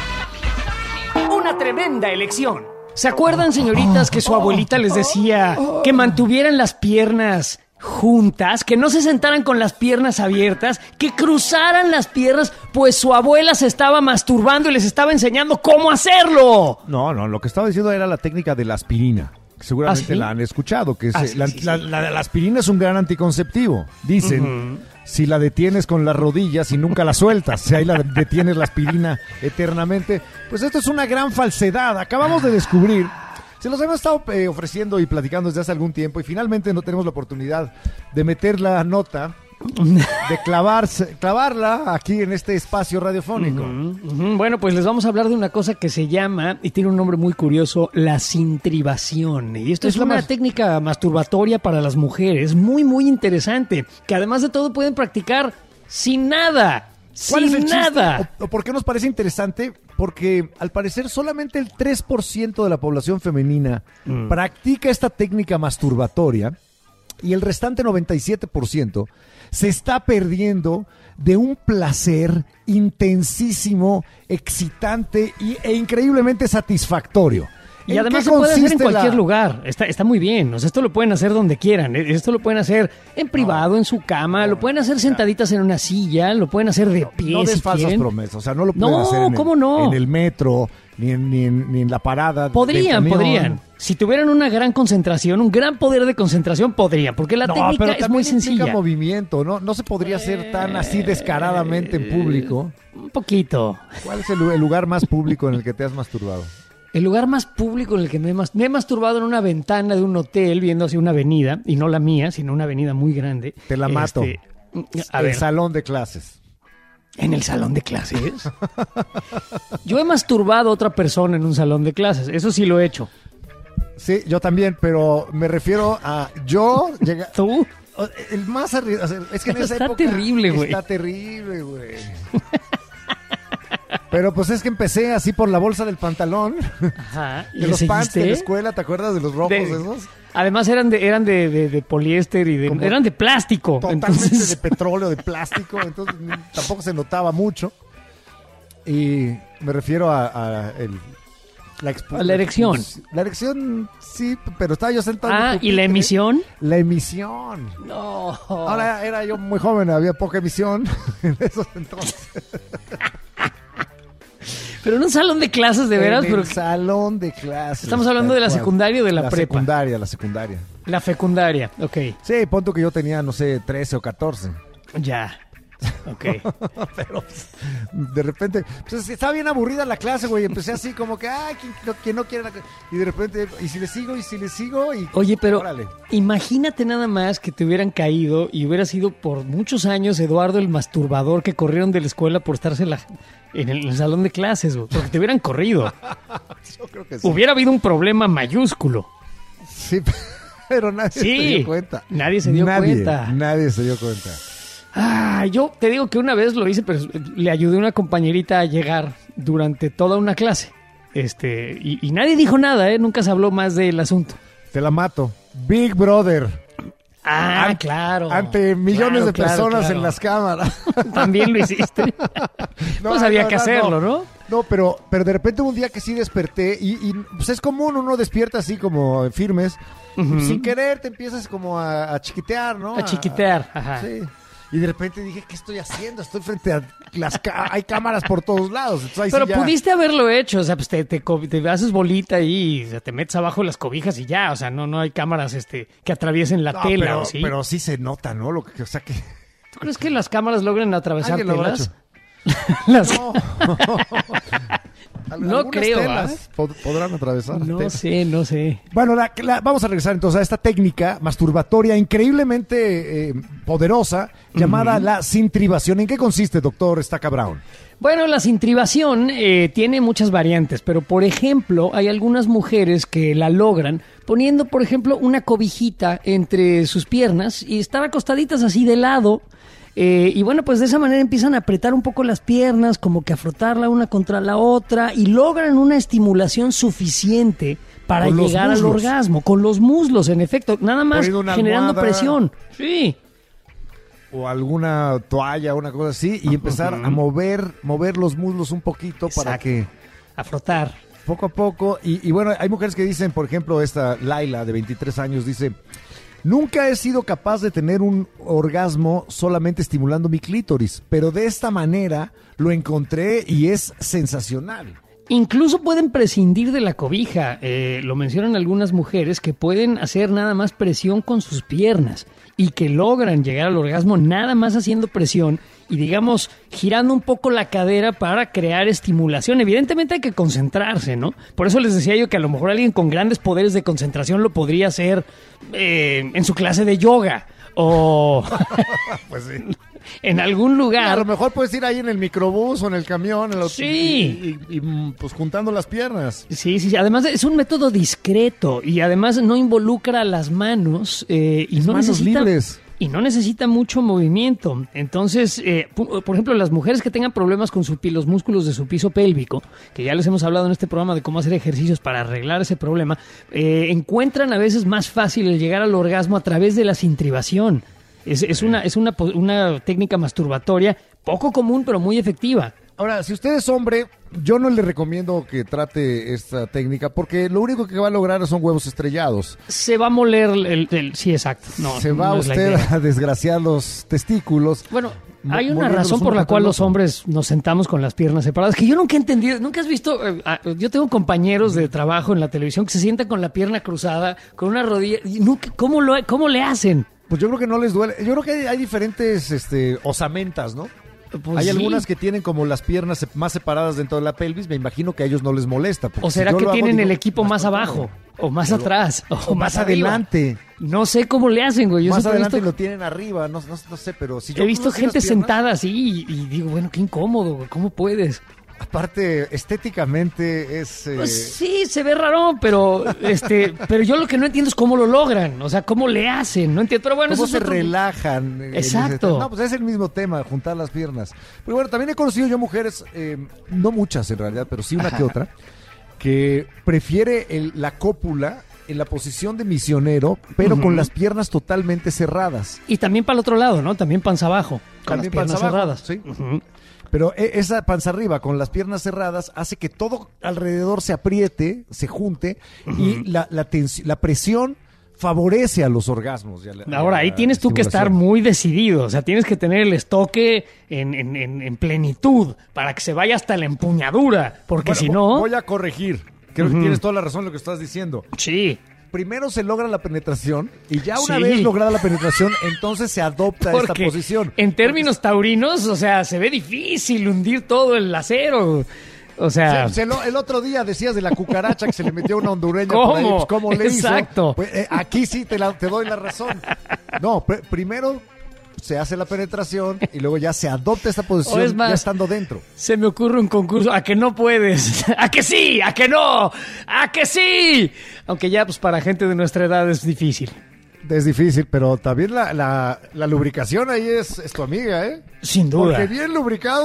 Una tremenda elección. ¿Se acuerdan, señoritas, que su abuelita les decía que mantuvieran las piernas juntas, que no se sentaran con las piernas abiertas, que cruzaran las piernas, pues su abuela se estaba masturbando y les estaba enseñando cómo hacerlo? No, no, lo que estaba diciendo era la técnica de la aspirina. Que seguramente ¿Ah, sí? la han escuchado, que es, Ah, eh, sí, la, sí, sí. la- la- la aspirina es un gran anticonceptivo. Dicen, si la detienes con las rodillas y nunca la sueltas, si ahí la detienes la aspirina eternamente, pues esto es una gran falsedad. Acabamos de descubrir, se los hemos estado eh, ofreciendo y platicando desde hace algún tiempo y finalmente no tenemos la oportunidad de meter la nota, de clavarse, clavarla aquí en este espacio radiofónico. Ujú, bueno, pues les vamos a hablar de una cosa que se llama, y tiene un nombre muy curioso, la sintribación. Y esto es, Es la una mas- técnica masturbatoria para las mujeres, muy, muy interesante, que además de todo pueden practicar sin nada. ¿Cuál Sin es el chiste? nada. ¿O, o por qué nos parece interesante? Porque al parecer solamente el tres por ciento de la población femenina Mm. practica esta técnica masturbatoria y el restante noventa y siete por ciento se está perdiendo de un placer intensísimo, excitante y, e increíblemente satisfactorio. Y ¿En además qué se puede hacer en consiste cualquier la- lugar. Está, está muy bien. O sea, esto lo pueden hacer donde quieran. Eh, Esto lo pueden hacer en privado, en su cama. Lo pueden hacer sentaditas en una silla. Lo pueden hacer de pie No des si falsas quieren. promesas, o sea, no lo pueden No, hacer en, ¿cómo el, no? en el metro, ni en, ni en- ni en la parada. del Podrían, camión. podrían. Si tuvieran una gran concentración, un gran poder de concentración, podrían. Porque la No, técnica pero es también muy implica sencilla. movimiento, ¿no? No se podría hacer tan así descaradamente en público. Un poquito. ¿Cuál es el, lu- el lugar más público en el que te has masturbado? El lugar más público en el que me he, mas- me he masturbado en una ventana de un hotel viendo hacia una avenida, y no la mía, sino una avenida muy grande. Te la mato. Este, a el ver, salón de clases. ¿en el salón de clases? Yo he masturbado a otra persona en un salón de clases, eso sí lo he hecho. Sí, yo también, pero me refiero a yo llega, ¿Tú? o- el más arri- o sea, es que en esa Está época terrible, güey. Está terrible, güey. Pero pues es que empecé así por la bolsa del pantalón, Ajá. ¿Y de le los pants de la seguiste? escuela, ¿te acuerdas de los rojos De- esos? Además eran de eran de, de- de poliéster y de Como eran de plástico. Totalmente Entonces, de petróleo, de plástico, entonces ni- tampoco se notaba mucho. Y me refiero a, a el, la, expu- A la erección. La erección, sí, pero estaba yo sentado. en ah, un ¿y pupitre. la emisión? La emisión. No. Ahora era yo muy joven, había poca emisión en esos entonces. Pero en un salón de clases de veras, en pero el salón de clases. ¿Estamos hablando de la tal cual. secundaria o de la prepa? secundaria, la secundaria. la fecundaria. Ok, Sí, punto que yo tenía, no sé, trece o catorce. ya. Ok. Pero pues, de repente, pues estaba bien aburrida la clase, güey. Empecé así como que, ah, quien no, quien no quiere la clase. Y de repente, y si le sigo, y si le sigo, y. Oye, pero Órale. imagínate nada más que te hubieran caído y hubiera sido por muchos años Eduardo el masturbador que corrieron de la escuela por estarse la- en el salón de clases, güey, porque te hubieran corrido. Yo creo que sí. Hubiera habido un problema mayúsculo. Sí, pero nadie Sí, se dio cuenta. nadie se dio Nadie, cuenta. Nadie se dio cuenta. Ah, yo te digo que una vez lo hice, pero le ayudé a una compañerita a llegar durante toda una clase. Este, y, y nadie dijo nada, ¿eh? Nunca se habló más del asunto. Te la mato. Big Brother. Ah, An- claro. Ante millones Claro, de claro, personas claro. en las cámaras. También lo hiciste. No, Pues había no, que no, hacerlo, ¿no? No, pero, pero de repente un día que sí desperté y, y pues es común, uno despierta así como firmes, Ujú. sin querer te empiezas como a, a chiquitear, ¿no? A chiquitear, ajá. Sí. Y de repente dije, ¿qué estoy haciendo? Estoy frente a las... Ca- hay cámaras por todos lados. Entonces, ahí Pero sí ya- pudiste haberlo hecho, o sea, pues te, te, co- te haces bolita ahí, o sea, te metes abajo de las cobijas y ya, o sea, no, no hay cámaras este que atraviesen la No, tela, pero, ¿o sí? pero sí se nota, ¿no? Lo que, o sea que... ¿Tú crees que las cámaras logran atravesar Alguien lo habrá telas? hecho. Las- No. Al- No algunas creo, telas pod- podrán atravesar. No telas. sé, no sé. Bueno, la- la- vamos a regresar entonces a esta técnica masturbatoria increíblemente eh, poderosa llamada la cintribación. ¿En qué consiste, doctor Estaca Brown? Bueno, la cintribación eh, tiene muchas variantes, pero por ejemplo, hay algunas mujeres que la logran poniendo, por ejemplo, una cobijita entre sus piernas y estar acostaditas así de lado. Eh, y bueno, pues de esa manera empiezan a apretar un poco las piernas, como que a frotarla una contra la otra y logran una estimulación suficiente para Con los llegar al muslos. orgasmo, con los muslos, en efecto, nada más Poniendo una generando almohada. presión. Sí. O alguna toalla, una cosa así, y empezar a mover, mover los muslos un poquito para Exacto. que A frotar. poco a poco, y, y bueno, hay mujeres que dicen, por ejemplo, esta Laila de veintitrés años dice, nunca he sido capaz de tener un orgasmo solamente estimulando mi clítoris, pero de esta manera lo encontré y es sensacional. Incluso pueden prescindir de la cobija. Eh, lo mencionan algunas mujeres que pueden hacer nada más presión con sus piernas y que logran llegar al orgasmo nada más haciendo presión y, digamos, girando un poco la cadera para crear estimulación. Evidentemente hay que concentrarse, ¿no? Por eso les decía yo que a lo mejor alguien con grandes poderes de concentración lo podría hacer eh, en su clase de yoga o Pues sí. en algún A lugar. lo mejor puedes ir ahí en el microbús o en el camión en el- Sí. y, y- y, pues juntando las piernas. Sí, sí, sí. Además es un método discreto y además no involucra las manos eh, y Es no manos necesita libres. y no necesita mucho movimiento. Entonces, eh, pu- por ejemplo, las mujeres que tengan problemas con su, pi- los músculos de su piso pélvico, que ya les hemos hablado en este programa de cómo hacer ejercicios para arreglar ese problema, eh, encuentran a veces más fácil el llegar al orgasmo a través de la cintribación. Es, es una es una, po- una técnica masturbatoria poco común pero muy efectiva. Ahora, si usted es hombre, yo no le recomiendo que trate esta técnica porque lo único que va a lograr son huevos estrellados. Se va a moler el... el- el- sí, exacto. No, Se va no es la usted idea. a desgraciar los testículos. Bueno, mo- hay una moviéndolos razón por uno la contra cual el los otro. hombres nos sentamos con las piernas separadas, que yo nunca he entendido, nunca has visto, eh, ah, yo tengo compañeros de trabajo en la televisión que se sientan con la pierna cruzada, con una rodilla, y nunca, ¿cómo, lo, ¿cómo le hacen? Pues yo creo que no les duele. Yo creo que hay, hay diferentes este, osamentas, ¿no? Pues hay sí. algunas que tienen como las piernas sep- más separadas dentro de la pelvis. Me imagino que a ellos no les molesta. porque ¿O si será yo que lo hago, tienen digo, el equipo más cómodo. abajo? ¿O más O lo- atrás? ¿O, O más arriba? adelante. No sé cómo le hacen, güey. Yo Más siempre he adelante visto, lo tienen arriba. No, no, no sé, pero si yo he visto cruzo así las gente piernas, sentada así y, y digo, bueno, qué incómodo, güey. ¿Cómo puedes? Aparte, estéticamente es... eh, Pues sí, se ve raro, pero este, pero yo lo que no entiendo es cómo lo logran, o sea, cómo le hacen, no entiendo. Pero bueno, ¿Cómo eso se es otro- relajan? en Exacto. ese- No, pues es el mismo tema, juntar las piernas. Pero bueno, también he conocido yo mujeres, eh, no muchas en realidad, pero sí una que otra, que prefiere el- la cópula en la posición de misionero, pero Ujú. con las piernas totalmente cerradas. Y también para el otro lado, ¿no? También panza abajo, con También las piernas panza abajo, cerradas. sí. Ujú. Pero e- esa panza arriba con las piernas cerradas hace que todo alrededor se apriete, se junte y la, la, tensi- la presión favorece a los orgasmos. y a la- Ahora, a ahí la tienes tú que estar estimulación. muy decidido, o sea, tienes que tener el estoque en, en- en- en plenitud para que se vaya hasta la empuñadura, porque Bueno, si vo- no... Voy a corregir. Creo que Ujú. tienes toda la razón en lo que estás diciendo. Sí, Primero se logra la penetración y ya una Sí. vez lograda la penetración, entonces se adopta esta porque posición. en términos taurinos, o sea, se ve difícil hundir todo el acero, o sea... Se- se lo- el otro día decías de la cucaracha que se le metió una hondureña ¿Cómo? por ahí. Pues, ¿cómo le Exacto. hizo? Pues, eh, aquí sí te, la- te doy la razón. No, pr- primero se hace la penetración y luego ya se adopta esta posición O es más, ya estando dentro. Se me ocurre un concurso. ¿A que no puedes? ¿A que sí? ¿A que no? ¿A que sí? Aunque ya, pues para gente de nuestra edad es difícil. Es difícil, pero también la, la- la lubricación ahí es, es tu amiga, ¿eh? Sin duda. Porque bien lubricado,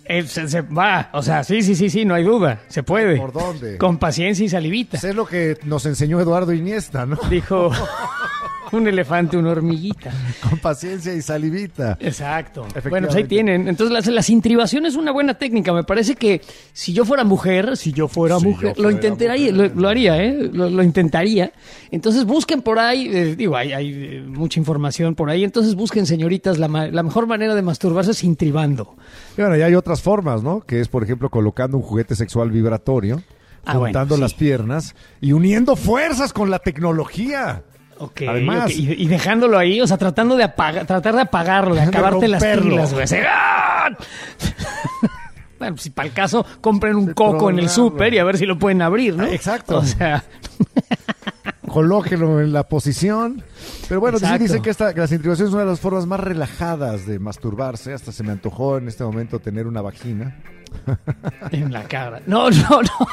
Eh, se, se va, o sea, sí, sí, sí, sí, no hay duda, se puede. ¿Por dónde? Con paciencia y salivita. Es lo que nos enseñó Eduardo Iniesta, ¿no? Dijo un elefante, una hormiguita. Con paciencia y salivita. Exacto. Bueno, pues ahí tienen. Entonces, las, las intribación es una buena técnica. Me parece que si yo fuera mujer, si yo fuera Si mujer, yo lo fuera intentaría, mujer. lo, lo haría, ¿eh? Lo, lo intentaría. Entonces, busquen por ahí, eh, digo, hay, hay eh, mucha información por ahí. Entonces, busquen, señoritas, la, ma- la mejor manera de masturbarse es intribando. Y bueno, ya hay otras formas, ¿no? Que es, por ejemplo, colocando un juguete sexual vibratorio, Ah, juntando bueno, las sí. piernas y uniendo fuerzas con la tecnología. Ok, Además- ok, Y, y dejándolo ahí, o sea, tratando de apagar, tratar de apagarlo, de De acabarte las romperlo. pilas, güey. Así, ¡ah! Bueno, si para el caso, compren un De coco en el tronarlo. súper y a ver si lo pueden abrir, ¿no? Ah, exacto. O sea, Colóquenlo en la posición. Pero bueno, sí Exacto. dicen que, esta, que las intribaciones es una de las formas más relajadas de masturbarse. Hasta se me antojó en este momento tener una vagina. en la cara. No, no, no.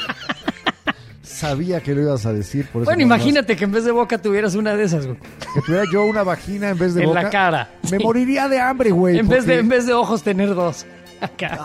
Sabía que lo ibas a decir. Por eso Bueno, nada más. imagínate que en vez de boca tuvieras una de esas, güey. Que tuviera yo una vagina en vez de En boca. la cara. Me Sí. moriría de hambre, güey. En vez, de, porque- en vez de ojos, tener dos. Acá.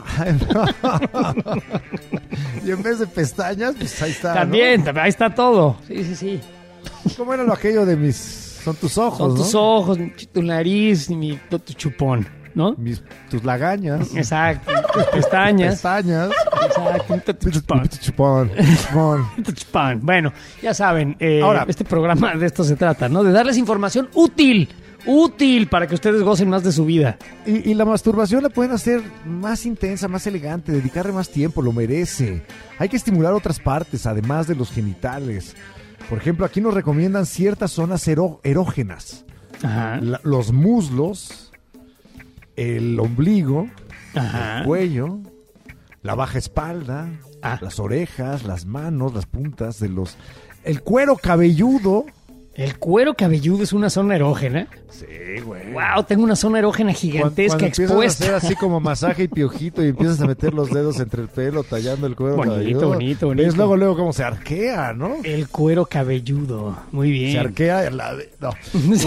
Y en vez de pestañas, pues ahí está. ¿no? También, también, ahí está todo. Sí, sí, sí. ¿Cómo era lo aquello de mis... Son tus ojos, Son ¿no? tus ojos, tu nariz y mi, tu chupón, ¿no? Mis, tus lagañas. Exacto. Tus pestañas. Pestañas. Exacto. Tu chupón. Chupón. Chupón. Tu chupón. Bueno, ya saben, eh, Ahora- este programa de esto se trata, ¿no? De darles información útil. Útil para que ustedes gocen más de su vida. Y, y la masturbación la pueden hacer más intensa, más elegante, dedicarle más tiempo, lo merece. Hay que estimular otras partes, además de los genitales. Por ejemplo, aquí nos recomiendan ciertas zonas ero- erógenas. Ajá. La- los muslos, el ombligo, Ajá. el cuello, la baja espalda, Ah. las orejas, las manos, las puntas de los... El cuero cabelludo. El cuero cabelludo es una zona erógena. Sí, güey. Wow, tengo una zona erógena Cuando, gigantesca cuando empiezas expuesta. a hacer así como masaje y piojito y empiezas a meter los dedos entre el pelo tallando el cuero Bonito, cabelludo. bonito, bonito. Ves luego, luego cómo se arquea, ¿no? El cuero cabelludo. Muy bien. Se arquea la de- no.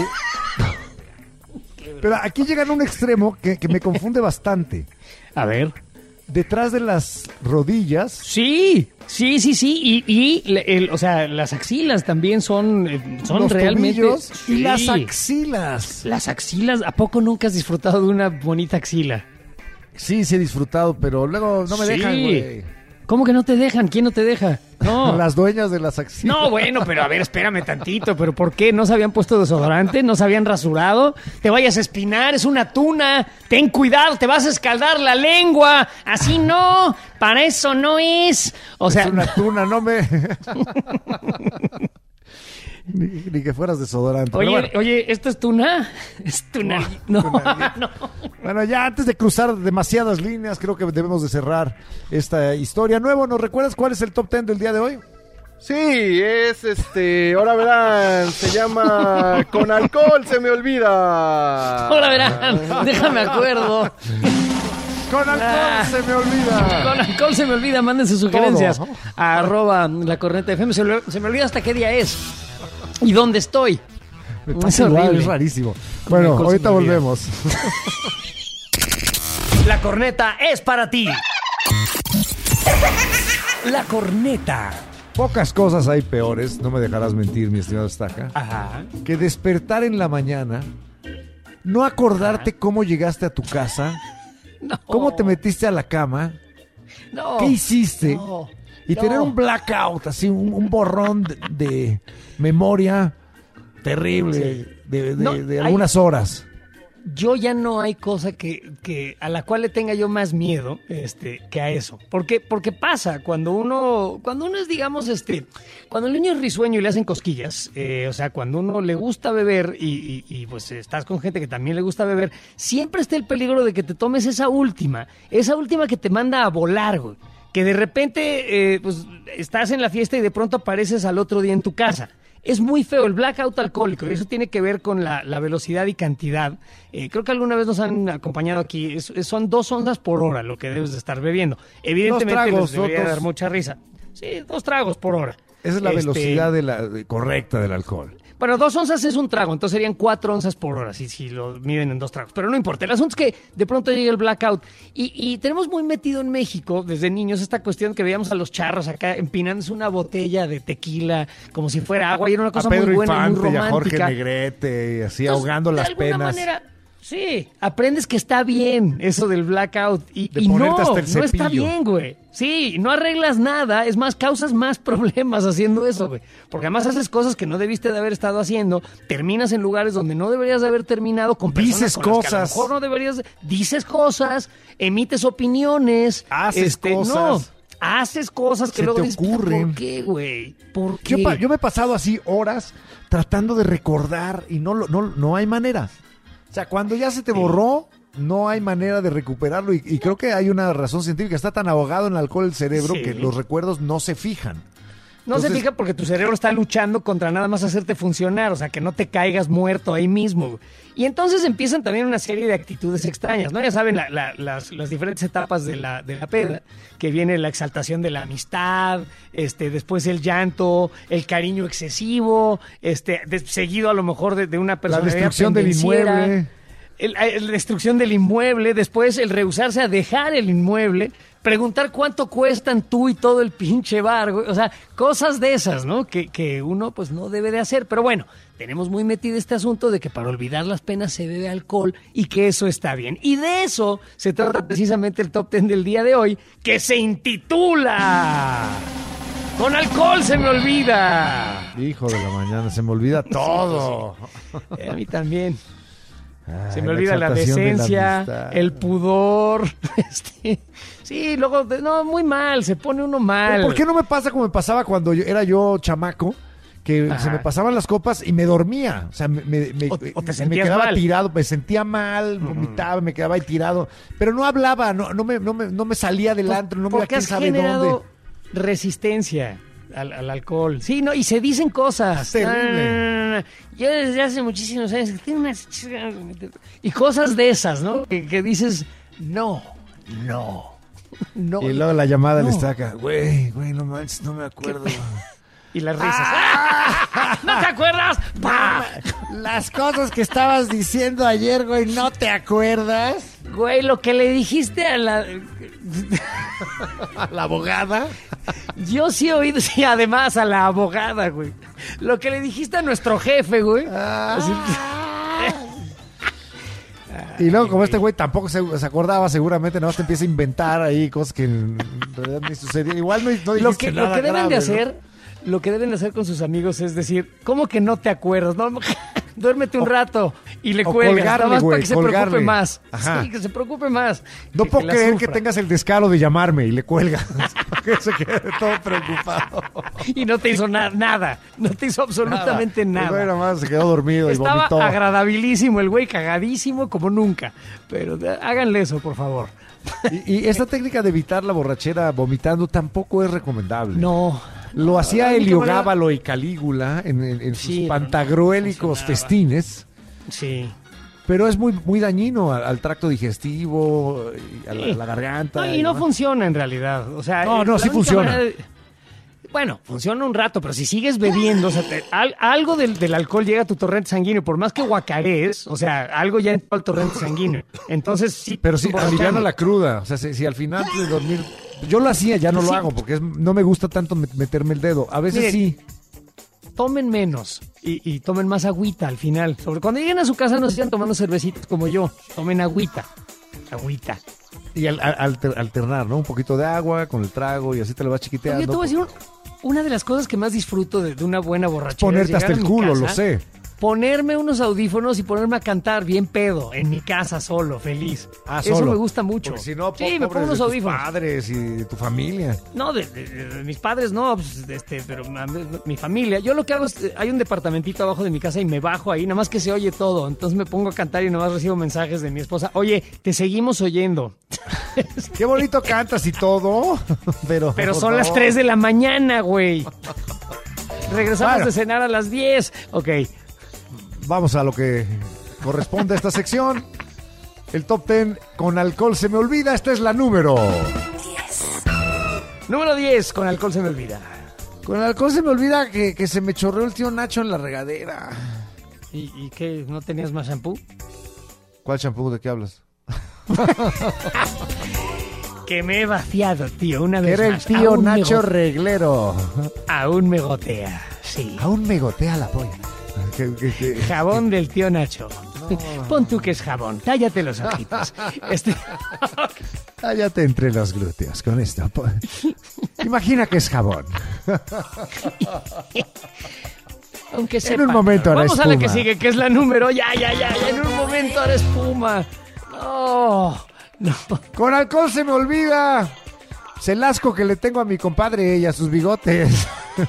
Pero aquí llegan a un extremo que, que me confunde bastante. A ver. Detrás de las rodillas, Sí, sí, sí, sí. Y, y le- el- o sea, las axilas también son, eh, son los realmente. tobillos y Sí. las axilas. Las axilas, ¿a poco nunca has disfrutado de una bonita axila? Sí, sí he disfrutado, pero luego no me Sí. dejan, güey. ¿Cómo que no te dejan? ¿Quién no te deja? No. Las dueñas de las axilas. No, bueno, pero a ver, espérame tantito, pero ¿por qué? ¿No se habían puesto desodorante? ¿No se habían rasurado? Te vayas a espinar, es una tuna. Ten cuidado, te vas a escaldar la lengua. Así no, para eso no es. O sea, Es una tuna, no me... ni, ni que fueras desodorante. Pero oye, bueno. oye, ¿esto es tuna? Es tuna. No, no. Bueno, ya antes de cruzar demasiadas líneas, creo que debemos de cerrar esta historia. Nuevo, ¿nos recuerdas cuál es el top ten del día de hoy? Sí, es este, ahora verán, se llama Con alcohol se me olvida. Ahora verán, déjame acuerdo. Con alcohol Ah. se me olvida. Con alcohol se me olvida, manden sus sugerencias. Todo. A arroba la corneta F M. Se, me- se me olvida hasta qué día es. ¿Y dónde estoy? Me Es pasa igual, horrible. es rarísimo. Con Bueno, alcohol se ahorita me olvida. volvemos. La corneta es para ti. La corneta. Pocas cosas hay peores, no me dejarás mentir, mi estimado Estaca, Ajá. que despertar en la mañana, no acordarte cómo llegaste a tu casa, No. cómo te metiste a la cama, No. qué hiciste, No. y No. tener un blackout, así, un, un borrón de, de memoria terrible de, de- No, de hay- algunas horas. Yo ya no hay cosa que, que a la cual le tenga yo más miedo este, que a eso. Porque, porque pasa cuando uno, cuando uno es, digamos, este, cuando el niño es risueño y le hacen cosquillas, eh, o sea, cuando uno le gusta beber y, y- y, pues estás con gente que también le gusta beber, siempre está el peligro de que te tomes esa última, esa última que te manda a volar, güey. Que de repente, eh, pues, estás en la fiesta y de pronto apareces al otro día en tu casa. Es muy feo el blackout alcohólico, y eso tiene que ver con la, la velocidad y cantidad. Eh, creo que alguna vez nos han acompañado aquí. Es- es- son dos ondas por hora lo que debes de estar bebiendo. Evidentemente Dos tragos, les debería otros- dar mucha risa. Sí, dos tragos por hora. Esa es la Este, velocidad de la, de- correcta del alcohol. Bueno, dos onzas es un trago, entonces serían cuatro onzas por hora, si, si lo miden en dos tragos. Pero no importa, el asunto es que de pronto llega el blackout. Y, y tenemos muy metido en México, desde niños, esta cuestión que veíamos a los charros acá empinándose una botella de tequila como si fuera agua. Y era una cosa a Pedro muy buena, Infante, muy y a romántica. Jorge Negrete, y así Entonces, ahogando las de alguna penas. manera, sí, aprendes que está bien eso del blackout. Y, De y no, ponerte hasta el no está cepillo. bien, güey. Sí, no arreglas nada, es más, causas más problemas haciendo eso, güey. Porque además haces cosas que no debiste de haber estado haciendo, terminas en lugares donde no deberías de haber terminado, con personas Dices con las que a lo cosas. mejor no deberías, de- dices cosas, emites opiniones, Haces este, cosas. no, haces cosas que Se luego te dices, "Puta, ocurren". ¿por qué, güey? ¿Por qué? Yo, pa- yo me he pasado así horas tratando de recordar y no, lo- no, no hay manera. O sea, cuando ya se te borró, no hay manera de recuperarlo. Y, y creo que hay una razón científica. Está tan ahogado en el alcohol el cerebro Sí. que los recuerdos no se fijan. No se Entonces- fija porque tu cerebro está luchando contra nada más hacerte funcionar, o sea, que no te caigas muerto ahí mismo. Y entonces empiezan también una serie de actitudes extrañas, ¿no? Ya saben, la- la- las, las diferentes etapas de la, de la peda, que viene la exaltación de la amistad, este, después el llanto, el cariño excesivo, este, de- seguido a lo mejor de, de una La personalidad destrucción del pendenciera. inmueble. El- el- la destrucción del inmueble, después el rehusarse a dejar el inmueble, preguntar cuánto cuestan tú y todo el pinche bar, güey. O sea, cosas de esas, ¿no? Que, que uno pues no debe de hacer. Pero bueno, tenemos muy metido este asunto de que para olvidar las penas se bebe alcohol y que eso está bien. Y de eso se trata precisamente el top ten del día de hoy, que se intitula Con alcohol se me olvida. Hijo de la mañana, se me olvida todo. Eh, a mí también. Ay, Se me olvida la exaltación de la decencia, amistad. el pudor. Este, sí, luego, de- no, muy mal, se pone uno mal. ¿Por qué no me pasa como me pasaba cuando yo, era yo chamaco? Que Ajá. se me pasaban las copas y me dormía. O sea, me, me- me- O- o te me sentías quedaba mal. tirado, me sentía mal, vomitaba, me quedaba ahí tirado. Pero no hablaba, no, no, me, no, me, no me salía del antro, no me iba a Porque quién has sabe generado dónde. resistencia al, al alcohol. Sí, no, y se dicen cosas. Es terrible. No, no, no, no, no. Yo desde hace muchísimos años tengo una... Y cosas de esas, ¿no? Que, que dices, no, no, no. Y luego la llamada No. le saca, güey, güey, no manches, no me acuerdo. Y las risas. ¿No te acuerdas? ¡Pah! Las cosas que estabas diciendo ayer, güey, ¿no te acuerdas? Güey, lo que le dijiste a la... A la abogada. Yo sí he oído, sí, además a la abogada, güey. Lo que le dijiste a nuestro jefe, güey. Así- Y luego, como este güey tampoco se, se acordaba, seguramente nada más te empieza a inventar ahí cosas que en realidad ni sucedían. Igual no, no lo dijiste que, nada lo que deben grave, de ¿no? hacer, lo que deben de hacer con sus amigos es decir, ¿cómo que no te acuerdas? No, duérmete un rato y le o cuelgas, colgarle, nada más güey, para que se colgarle. preocupe más. Ajá. Sí, que se preocupe más. No que- puedo que la creer que sufra. tengas el descaro de llamarme y le cuelgas. Porque se quede todo preocupado. Y no te hizo na- nada, no te hizo absolutamente El güey nada. nada más se quedó dormido y Estaba vomitó. agradabilísimo el güey, cagadísimo como nunca. Pero eh, háganle eso, por favor. Y, y esta técnica de evitar la borrachera vomitando tampoco es recomendable. No. Lo hacía La única Helio manera- Gábalo y Calígula en, en- en sus Sí, pero no pantagruélicos funcionaba. festines. Sí. Pero es muy, muy dañino al, al tracto digestivo, y a la, Sí. a la garganta. No, y no demás. funciona en realidad. O sea, No, eh, no, la sí única funciona. manera de- Bueno, funciona un rato, pero si sigues bebiendo, o sea, te- al- algo del, del alcohol llega a tu torrente sanguíneo, por más que guacarees, o sea, algo ya entró al torrente sanguíneo. Entonces sí. Pero sí, emborrachando. aliviana la cruda. O sea, si, si al final de dormir... Yo lo hacía, ya no lo Sí. hago, porque es- no me gusta tanto met- meterme el dedo. A veces Miren, sí. Tomen menos y, y tomen más agüita al final. Sobre cuando lleguen a su casa no sigan tomando cervecitas como yo. Tomen agüita. Agüita. Y al- al- alter- alternar, ¿no? Un poquito de agua con el trago y así te lo vas chiquiteando. Yo te voy a decir, un- una de las cosas que más disfruto de, de una buena borrachera Ponerte es hasta llegar el a mi culo, casa, lo sé. Ponerme unos audífonos y ponerme a cantar bien pedo en mi casa solo, feliz. Ah, Eso solo. me gusta mucho. Porque si no, sí, po- me pobres pongo unos de tus audífonos. padres y de tu familia. No, de, de- de mis padres no, pues, este, pero a mí- mi familia. Yo lo que hago es, eh, hay un departamentito abajo de mi casa y me bajo ahí, nada más que se oye todo. Entonces me pongo a cantar y nada más recibo mensajes de mi esposa. Oye, te seguimos oyendo. Qué bonito cantas y todo, pero... Pero por son las favor. tres de la mañana, güey. Regresamos Bueno. de cenar a las diez. Ok. Vamos a lo que corresponde a esta sección. El top ten con alcohol se me olvida. Esta es la número. Número diez, con alcohol se me olvida. Con el alcohol se me olvida que, que se me chorreó el tío Nacho en la regadera. ¿Y, y qué? ¿No tenías más shampoo? ¿Cuál shampoo? ¿De qué hablas? Que me he vaciado, tío, una Que vez era el más. tío Aún me Nacho go- Reglero. Aún me gotea, sí. Aún me gotea la polla. Que- que- que- Jabón del tío Nacho. Pon tú que es jabón, tállate los ojitos. Este... Cállate entre los glúteos con esto. po- Imagina que es jabón. Aunque sepa. En un momento hará Vamos a la que espuma. sigue, que es la número. Ya, ya, ya, ya. En un momento hará espuma. No, no. Con alcohol se me olvida. Es el asco que le tengo a mi compadre y a sus bigotes.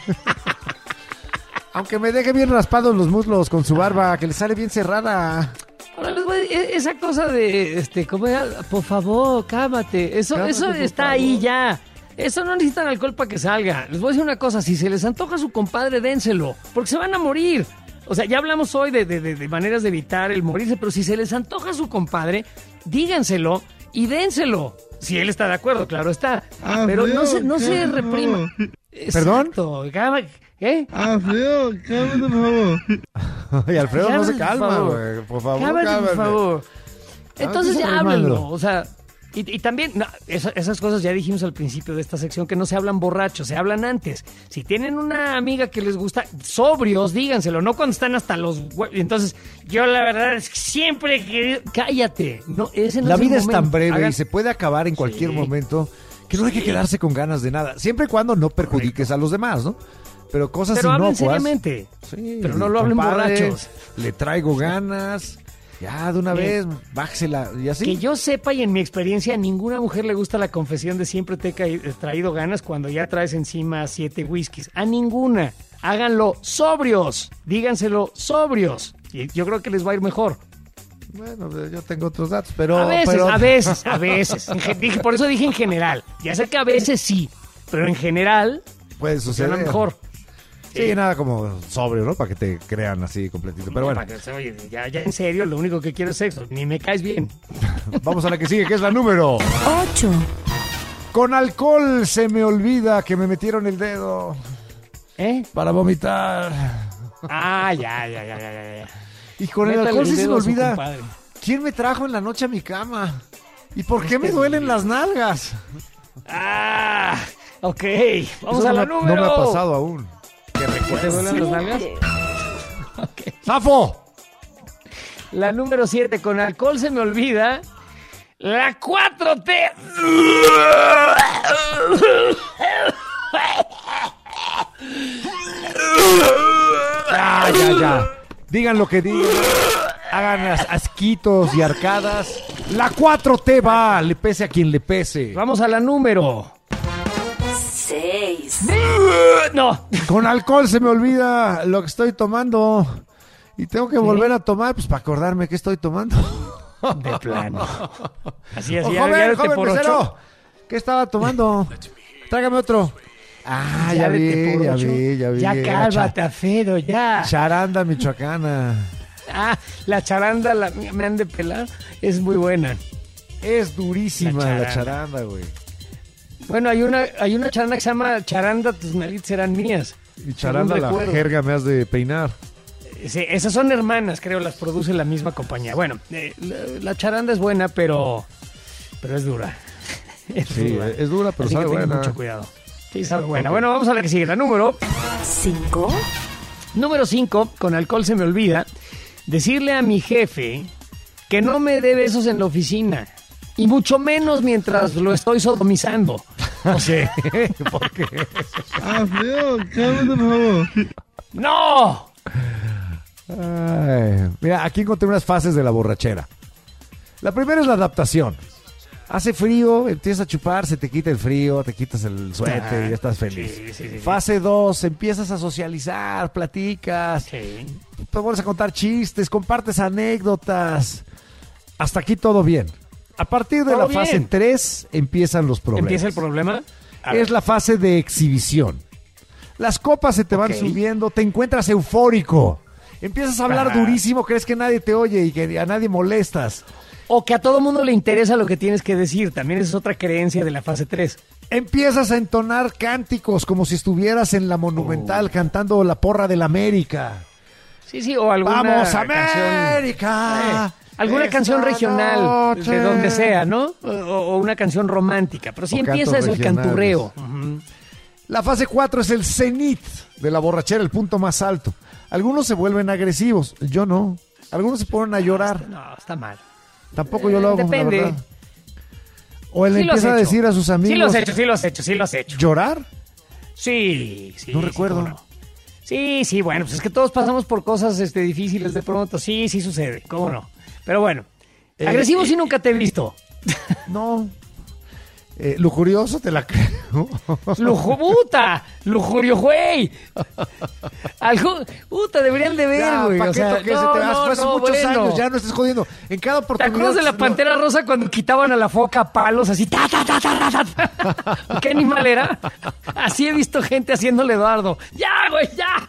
Aunque me deje bien raspados los muslos con su barba, que le sale bien cerrada. Ahora les voy a- e- esa cosa de, este, ¿cómo era? Por favor, cámate. Eso, Cámate, eso por está favor. ahí ya. Eso no necesitan alcohol para que salga. Les voy a decir una cosa, si se les antoja a su compadre, dénselo, porque se van a morir. O sea, ya hablamos hoy de, de- de- de maneras de evitar el morirse, pero si se les antoja a su compadre, díganselo y dénselo. Si él está de acuerdo, claro está. Ah, pero no feo, se, no se cámate, reprima. ¿Perdón? Exacto. Cámate. ¿Qué? Alfredo, cálmate, por favor. Y Alfredo no se Cámate, por calma, favor. güey. Por favor, Cámate, por cálmate. favor. Entonces estás ya arrimando. háblenlo, o sea, y, y también, no, esa- esas cosas ya dijimos al principio de esta sección que no se hablan borrachos, se hablan antes. Si tienen una amiga que les gusta, sobrios, díganselo, no cuando están hasta los hue- Entonces, yo la verdad es que siempre que... Cállate. No, ese no La es el vida es tan momento. breve Hagan- y se puede acabar en cualquier Sí. momento que no hay que quedarse con ganas de nada. Siempre y cuando no perjudiques a los demás, ¿no? Pero cosas Pero hablen inocuas. seriamente. Sí, Pero no lo hablen compadre, borrachos. Le traigo ganas. Ya, de una Bien. vez, bájsela. Y así. Que yo sepa y en mi experiencia, a ninguna mujer le gusta la confesión de siempre te he caí- he traído ganas cuando ya traes encima siete whiskies. A ninguna. Háganlo sobrios. Díganselo sobrios. Y yo creo que les va a ir mejor. Bueno, yo tengo otros datos, pero... a veces, pero- a veces, a veces. En gen- dije- por eso dije en general. Ya sé que a veces sí, pero en general Puede suceder. funciona mejor. Sí, nada como sobrio, ¿no? Para que te crean así completito. Pero bueno, Para que se- oye, ya, ya en serio, lo único que quiero es sexo. Ni me caes bien. vamos a la que sigue, que es la número. ocho, Con alcohol se me olvida que me metieron el dedo ¿Eh? para vomitar. Ah, ya, ya, ya, ya, ya. ya. Y con el Métale alcohol sí se me dedo a su olvida compadre. quién me trajo en la noche a mi cama. ¿Y por qué me duelen las nalgas? Ah, ok. Vamos Eso a no la me- número. No me ha pasado aún. ¿Que te duelen las nalgas? Ok. ¡Zafo! La número siete, con alcohol se me olvida. La cuatro T. Ya, ya, ya. Digan lo que digan. Hagan as- asquitos y arcadas. La cuatro T va, le pese a quien le pese. Vamos a la número. seis, No. Con alcohol se me olvida lo que estoy tomando. Y tengo que volver a tomar, pues para acordarme que estoy tomando. De plano. Así, Oh, así. ya- joven, ya vete joven por mesero, ocho. ¿qué estaba tomando? Tráigame otro. Ah, ya, vete vi, por ya ocho. vi, ya vi. Ya La cálmate, cha- Alfredo, ya. Charanda michoacana. Ah, la charanda, la, me han de pelar, es muy buena. Es durísima La la charanda. charanda, güey. Bueno, hay una, hay una charanda que se llama Charanda, tus narices serán mías. Y charanda Según la recuerdo. jerga me has de peinar. Sí, esas son hermanas, creo, las produce la misma compañía. Bueno, eh, la, la charanda es buena, pero, pero es dura. Es Sí, dura. es dura, pero Así que sabe tengan buena. mucho cuidado. Sí, sabe buena. Bueno, vamos a la que sigue. La número cinco, número cinco, con alcohol se me olvida, decirle a mi jefe que no me dé besos en la oficina. Y mucho menos mientras lo estoy sodomizando. O sea, ¿Por qué? Alfredo, cálmate, por favor. ¡no! Ay, mira, aquí encontré unas fases de la borrachera. La primera es la adaptación. Hace frío, empiezas a chupar, se te quita el frío, te quitas el suéter Ah, y ya estás feliz. sí, sí, sí, sí. Fase dos, empiezas a socializar, platicas, Sí. te vuelves a contar chistes, compartes anécdotas. Hasta aquí todo bien. A partir de Todo la bien. fase tres empiezan los problemas. ¿Empieza el problema? A Es ver. la fase de exhibición. Las copas se te van Ok. subiendo, te encuentras eufórico. Empiezas a hablar Ajá. durísimo, crees que nadie te oye y que a nadie molestas. O que a todo mundo le interesa lo que tienes que decir. También es otra creencia de la fase tres. Empiezas a entonar cánticos como si estuvieras en la Monumental Oh. cantando la porra del América. Sí, sí, o alguna ¡Vamos, canción- América! Eh, alguna Esta canción regional, noche. de donde sea, ¿no? O, o una canción romántica. Pero sí O empieza cantos eso, el regionales. canturreo. Ujú. La fase cuatro es el cenit de la borrachera, el punto más alto. Algunos se vuelven agresivos, yo no. Algunos se ponen a llorar. No, está mal. Tampoco yo lo hago, Depende. la verdad. O él Sí lo has empieza a hecho. decir a sus amigos. Sí lo has hecho, sí lo has hecho, sí lo has hecho. ¿Llorar? Sí, sí. No sí, recuerdo. cómo no. Sí, sí, bueno, pues es que todos pasamos por cosas este, difíciles de pronto. Sí, sí sucede, cómo no. Pero bueno, Eh, agresivo sí nunca te he visto. No. Eh, lujurioso, te la creo. Lujo, puta, lujurio, güey. Algo, puta, deberían de ver, Ya, güey. O Paqueto, sea, que se no, te vas, no, fue hace no, muchos bueno. años, ya no estés jodiendo. En cada ¿Te oportunidad. acuerdas de la no. Pantera Rosa cuando quitaban a la foca a palos así? Ta, ta, ta, ta, ta, ta? ¿Qué animal era? Así he visto gente haciéndole Eduardo. ¡Ya, güey, ya!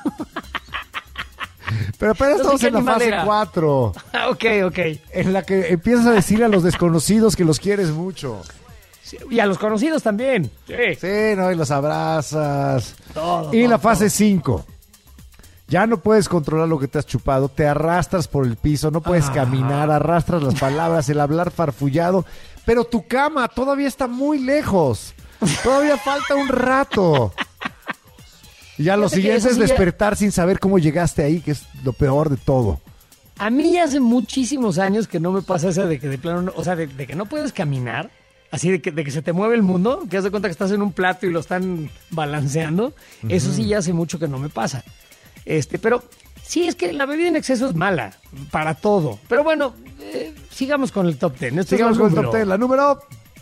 Pero apenas No sé estamos qué en la animal fase era. cuatro, Ah, ok, ok. en la que empiezas a decir a los desconocidos que los quieres mucho. Sí, y a los conocidos también. Sí. Sí, ¿no? Y los abrazas. Todo, Y todo, la fase cinco. Ya no puedes controlar lo que te has chupado, te arrastras por el piso, no puedes caminar, arrastras las palabras, el hablar farfullado, pero tu cama todavía está muy lejos. Todavía falta un rato. Y ya lo Fíjate que siguiente eso es sí ya- despertar sin saber cómo llegaste ahí, que es lo peor de todo. A mí ya hace muchísimos años que no me pasa esa de que de plano, no- o sea, de, de que no puedes caminar, así de que, de que se te mueve el mundo, que haz de cuenta que estás en un plato y lo están balanceando. Eso sí ya hace mucho que no me pasa. Este, pero sí es que la bebida en exceso es mala para todo. Pero bueno, eh, sigamos con el top ten. Este es Sigamos con el número- top ten. La número...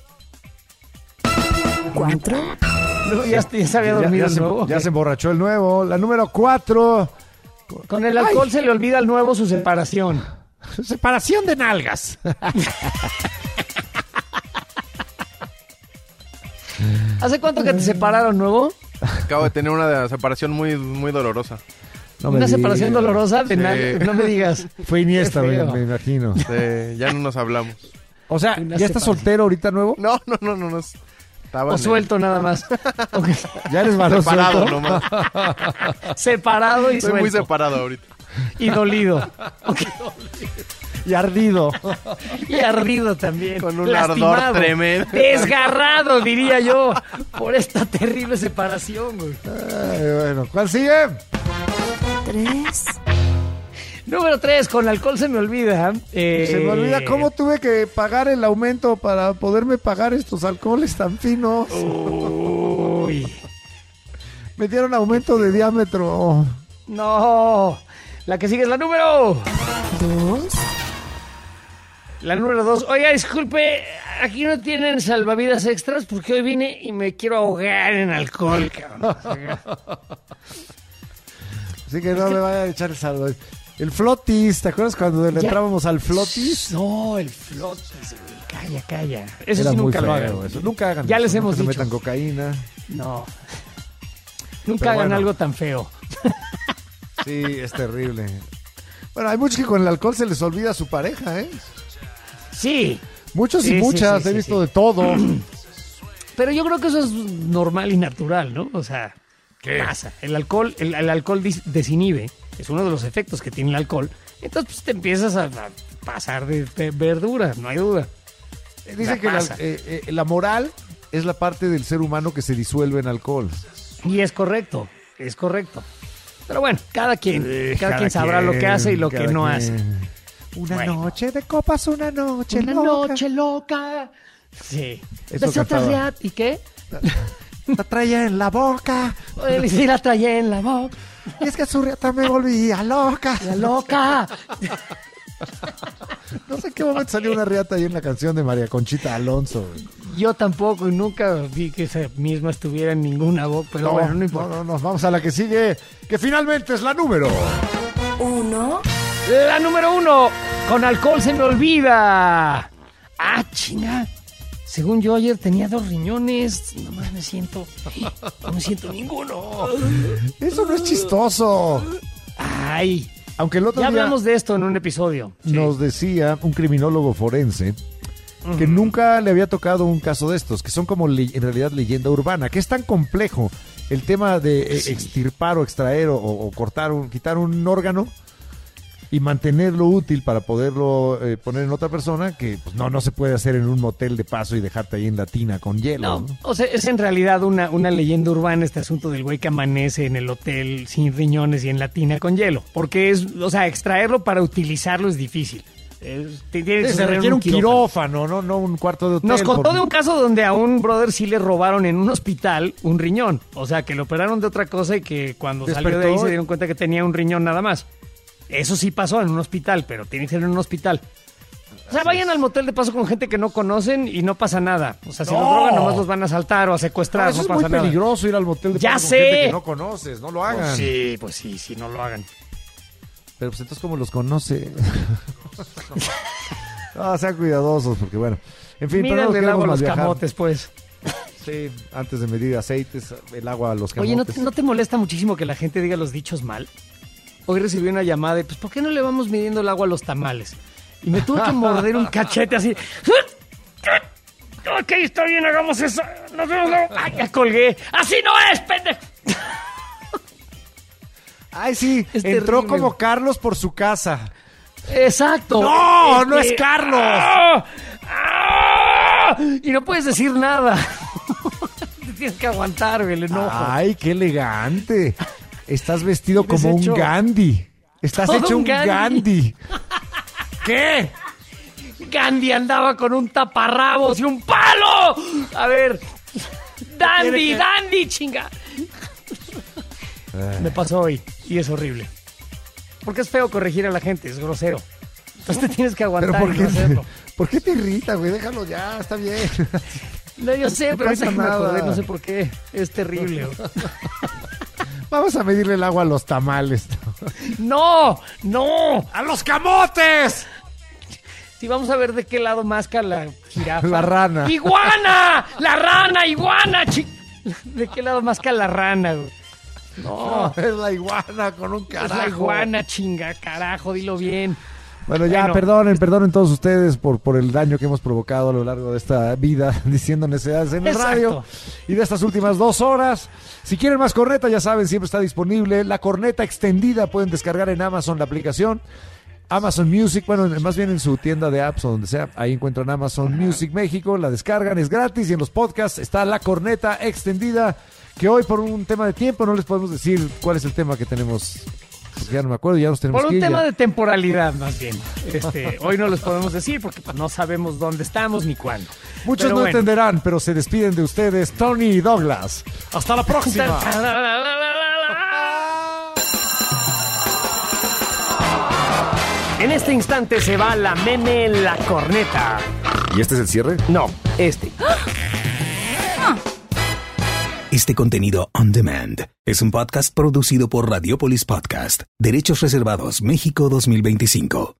Cuatro. No, ya, ya se había Ya, dormido ya el se, nuevo. ya se emborrachó el nuevo. La número cuatro. Con el alcohol se le olvida al nuevo su separación. Separación de nalgas. ¿Hace cuánto que te separaron, nuevo? Acabo de tener una separación muy, muy dolorosa. No me Una digas. separación dolorosa de Sí. nal- No me digas. Fue Iniesta, Qué me, feo. me imagino. Eh, ya no nos hablamos. O sea, Una ¿ya estás separación. soltero ahorita nuevo? No, no, no, no. no. Estaba O en el- suelto nada más. Ok. ¿Ya eres varón Separado suelto? nomás. Separado y Estoy muy suelto. separado ahorita. Y dolido. Ok. Y ardido. Y ardido también. Con un Lastimado. ardor tremendo. Desgarrado, diría yo, por esta terrible separación, güey. Ay, bueno, ¿cuál sigue? Tres. Número tres, con alcohol se me olvida. eh, Se me olvida cómo tuve que pagar el aumento para poderme pagar estos alcoholes tan finos. Uy. Me dieron aumento de diámetro. No. La que sigue es la número. Dos. La número dos. Oiga, disculpe, aquí no tienen salvavidas extras porque hoy vine y me quiero ahogar en alcohol, cabrón. Así que no me vayan a echar el saldo. El flotis, ¿te acuerdas cuando le Ya. entrábamos al flotis? No, el flotis, güey. Calla, calla. Eso Era sí muy nunca lo feo hagan. eso. Nunca hagan Ya eso, les nunca hemos se dicho. metan cocaína. No. Nunca Pero hagan bueno. algo tan feo. Sí, es terrible. Bueno, hay muchos que con el alcohol se les olvida a su pareja, ¿eh? Sí. Muchos Sí, y sí, muchas, sí, he sí, visto sí. de todo. Pero yo creo que eso es normal y natural, ¿no? O sea, pasa. El alcohol, el, el alcohol dis- desinhibe. Es uno de los efectos que tiene el alcohol. Entonces pues, te empiezas a, a pasar de, de verdura, no hay duda. Dicen Ya que la, pasa. eh, eh, la moral es la parte del ser humano que se disuelve en alcohol. Y es correcto, es correcto. Pero bueno, cada quien, Eh, cada, quien sabrá lo que hace y lo que cada no quien. hace. Una Bueno. noche de copas, una noche Una loca. noche loca. Sí. Eso Besotes cantaba. de at- ¿Y qué? La traía en la boca. Él sí la traía en la boca. Y es que su riata me volvía loca. La loca. No sé en qué momento salió una riata ahí en la canción de María Conchita Alonso. Yo tampoco y nunca vi que esa misma estuviera en ninguna boca, pero bueno, no importa. no, no, vamos a la que sigue, que finalmente es la número. Uno. La número uno, con alcohol se me olvida. Ah, chinga. Según yo ayer tenía dos riñones, nomás me siento, no me siento ninguno. Eso no es chistoso. Ay, Aunque el otro Ya día hablamos de esto en un episodio. Sí. nos decía un criminólogo forense que nunca le había tocado un caso de estos, que son como le- en realidad leyenda urbana, que es tan complejo el tema de eh, Sí. extirpar o extraer o, o cortar, un, quitar un órgano y mantenerlo útil para poderlo eh, poner en otra persona, que pues, no, no se puede hacer en un motel de paso y dejarte ahí en la tina con hielo. No, ¿no? o sea, es en realidad una, una leyenda urbana este asunto del güey que amanece en el hotel sin riñones y en la tina con hielo. Porque es, o sea, extraerlo para utilizarlo es difícil. Es- te- tiene que Sí, se suceder en requiere un quirófano. quirófano, no, no un cuarto de hotel. Nos contó por- de un caso donde a un brother sí le robaron en un hospital un riñón. O sea, que le operaron de otra cosa y que cuando salió de ahí Despertó. se dieron cuenta que tenía un riñón nada más. Eso sí pasó en un hospital, pero tiene que ser en un hospital. O sea, vayan al motel de paso con gente que no conocen y no pasa nada. O sea, si No. los drogan nomás los van a asaltar o a secuestrar, Ah, eso no es pasa muy nada. peligroso ir al motel de Ya paso sé. con gente que no conoces, no lo hagan. Pues sí, pues sí, sí, no lo hagan. Pero pues entonces, ¿cómo los conoce? No, sean cuidadosos, porque bueno. En fin, pero no Mídanle el agua a queremos los malviajar. camotes, pues. Sí, antes de medir aceites, el agua a los Oye, ¿no camotes. te, ¿no te molesta muchísimo que la gente diga los dichos mal? Hoy recibí una llamada y, pues, ¿por qué no le vamos midiendo el agua a los tamales? Y me tuve que morder un cachete así. Ok, está bien, hagamos eso. Nos vemos luego. Ay, ya colgué. ¡Así no es, pendejo! Ay, sí, Es entró terrible. como Carlos por su casa. Exacto. ¡No, no Este- es Carlos! ¡Ah! ¡Ah! Y no puedes decir nada. Te tienes que aguantar el enojo. Ay, qué elegante. Estás vestido Tienes como un hecho- Gandhi. Estás Todo hecho un un Gandhi. Gandhi. ¿Qué? Gandhi andaba con un taparrabos y un palo. A ver. Dandy, Quiere que- Dandy, chinga. Me pasó hoy y es horrible. Porque es feo corregir a la gente, es grosero. Entonces te tienes que ¿Pero aguantar por y qué, no hacerlo. por qué te irrita, güey? Déjalo ya, está bien. No, yo sé, pero pasa ahorita que me nada. acordé, no sé por qué. Es terrible. güey. Vamos a medirle el agua a los tamales. ¡No! ¡No! ¡A los camotes! Sí, vamos a ver de qué lado masca la jirafa. La rana. ¡Iguana! ¡La rana! ¡Iguana! chi- ¿De qué lado masca la rana, güey? No, No, es la iguana con un es carajo. la iguana, chinga, carajo, dilo bien. Bueno, ya, Bueno. perdonen, perdonen todos ustedes por, por el daño que hemos provocado a lo largo de esta vida diciendo necedades en el Exacto. radio y de estas últimas dos horas. Si quieren más corneta, ya saben, siempre está disponible. La corneta extendida pueden descargar en Amazon la aplicación. Amazon Music, bueno, más bien en su tienda de apps o donde sea, ahí encuentran Amazon Music México, la descargan, es gratis y en los podcasts está la corneta extendida, que hoy por un tema de tiempo no les podemos decir cuál es el tema que tenemos, porque ya no me acuerdo, ya nos tenemos Por que un ir, tema ya. de temporalidad, más bien. Este, hoy no les podemos decir porque pues, no sabemos dónde estamos ni cuándo. Muchos Pero no bueno. entenderán, pero se despiden de ustedes Tony y Douglas. Hasta la próxima. En este instante se va la meme la corneta. ¿Y este es el cierre? No, este. Este contenido on demand es un podcast producido por Radiopolis Podcast, Derechos Reservados México dos mil veinticinco.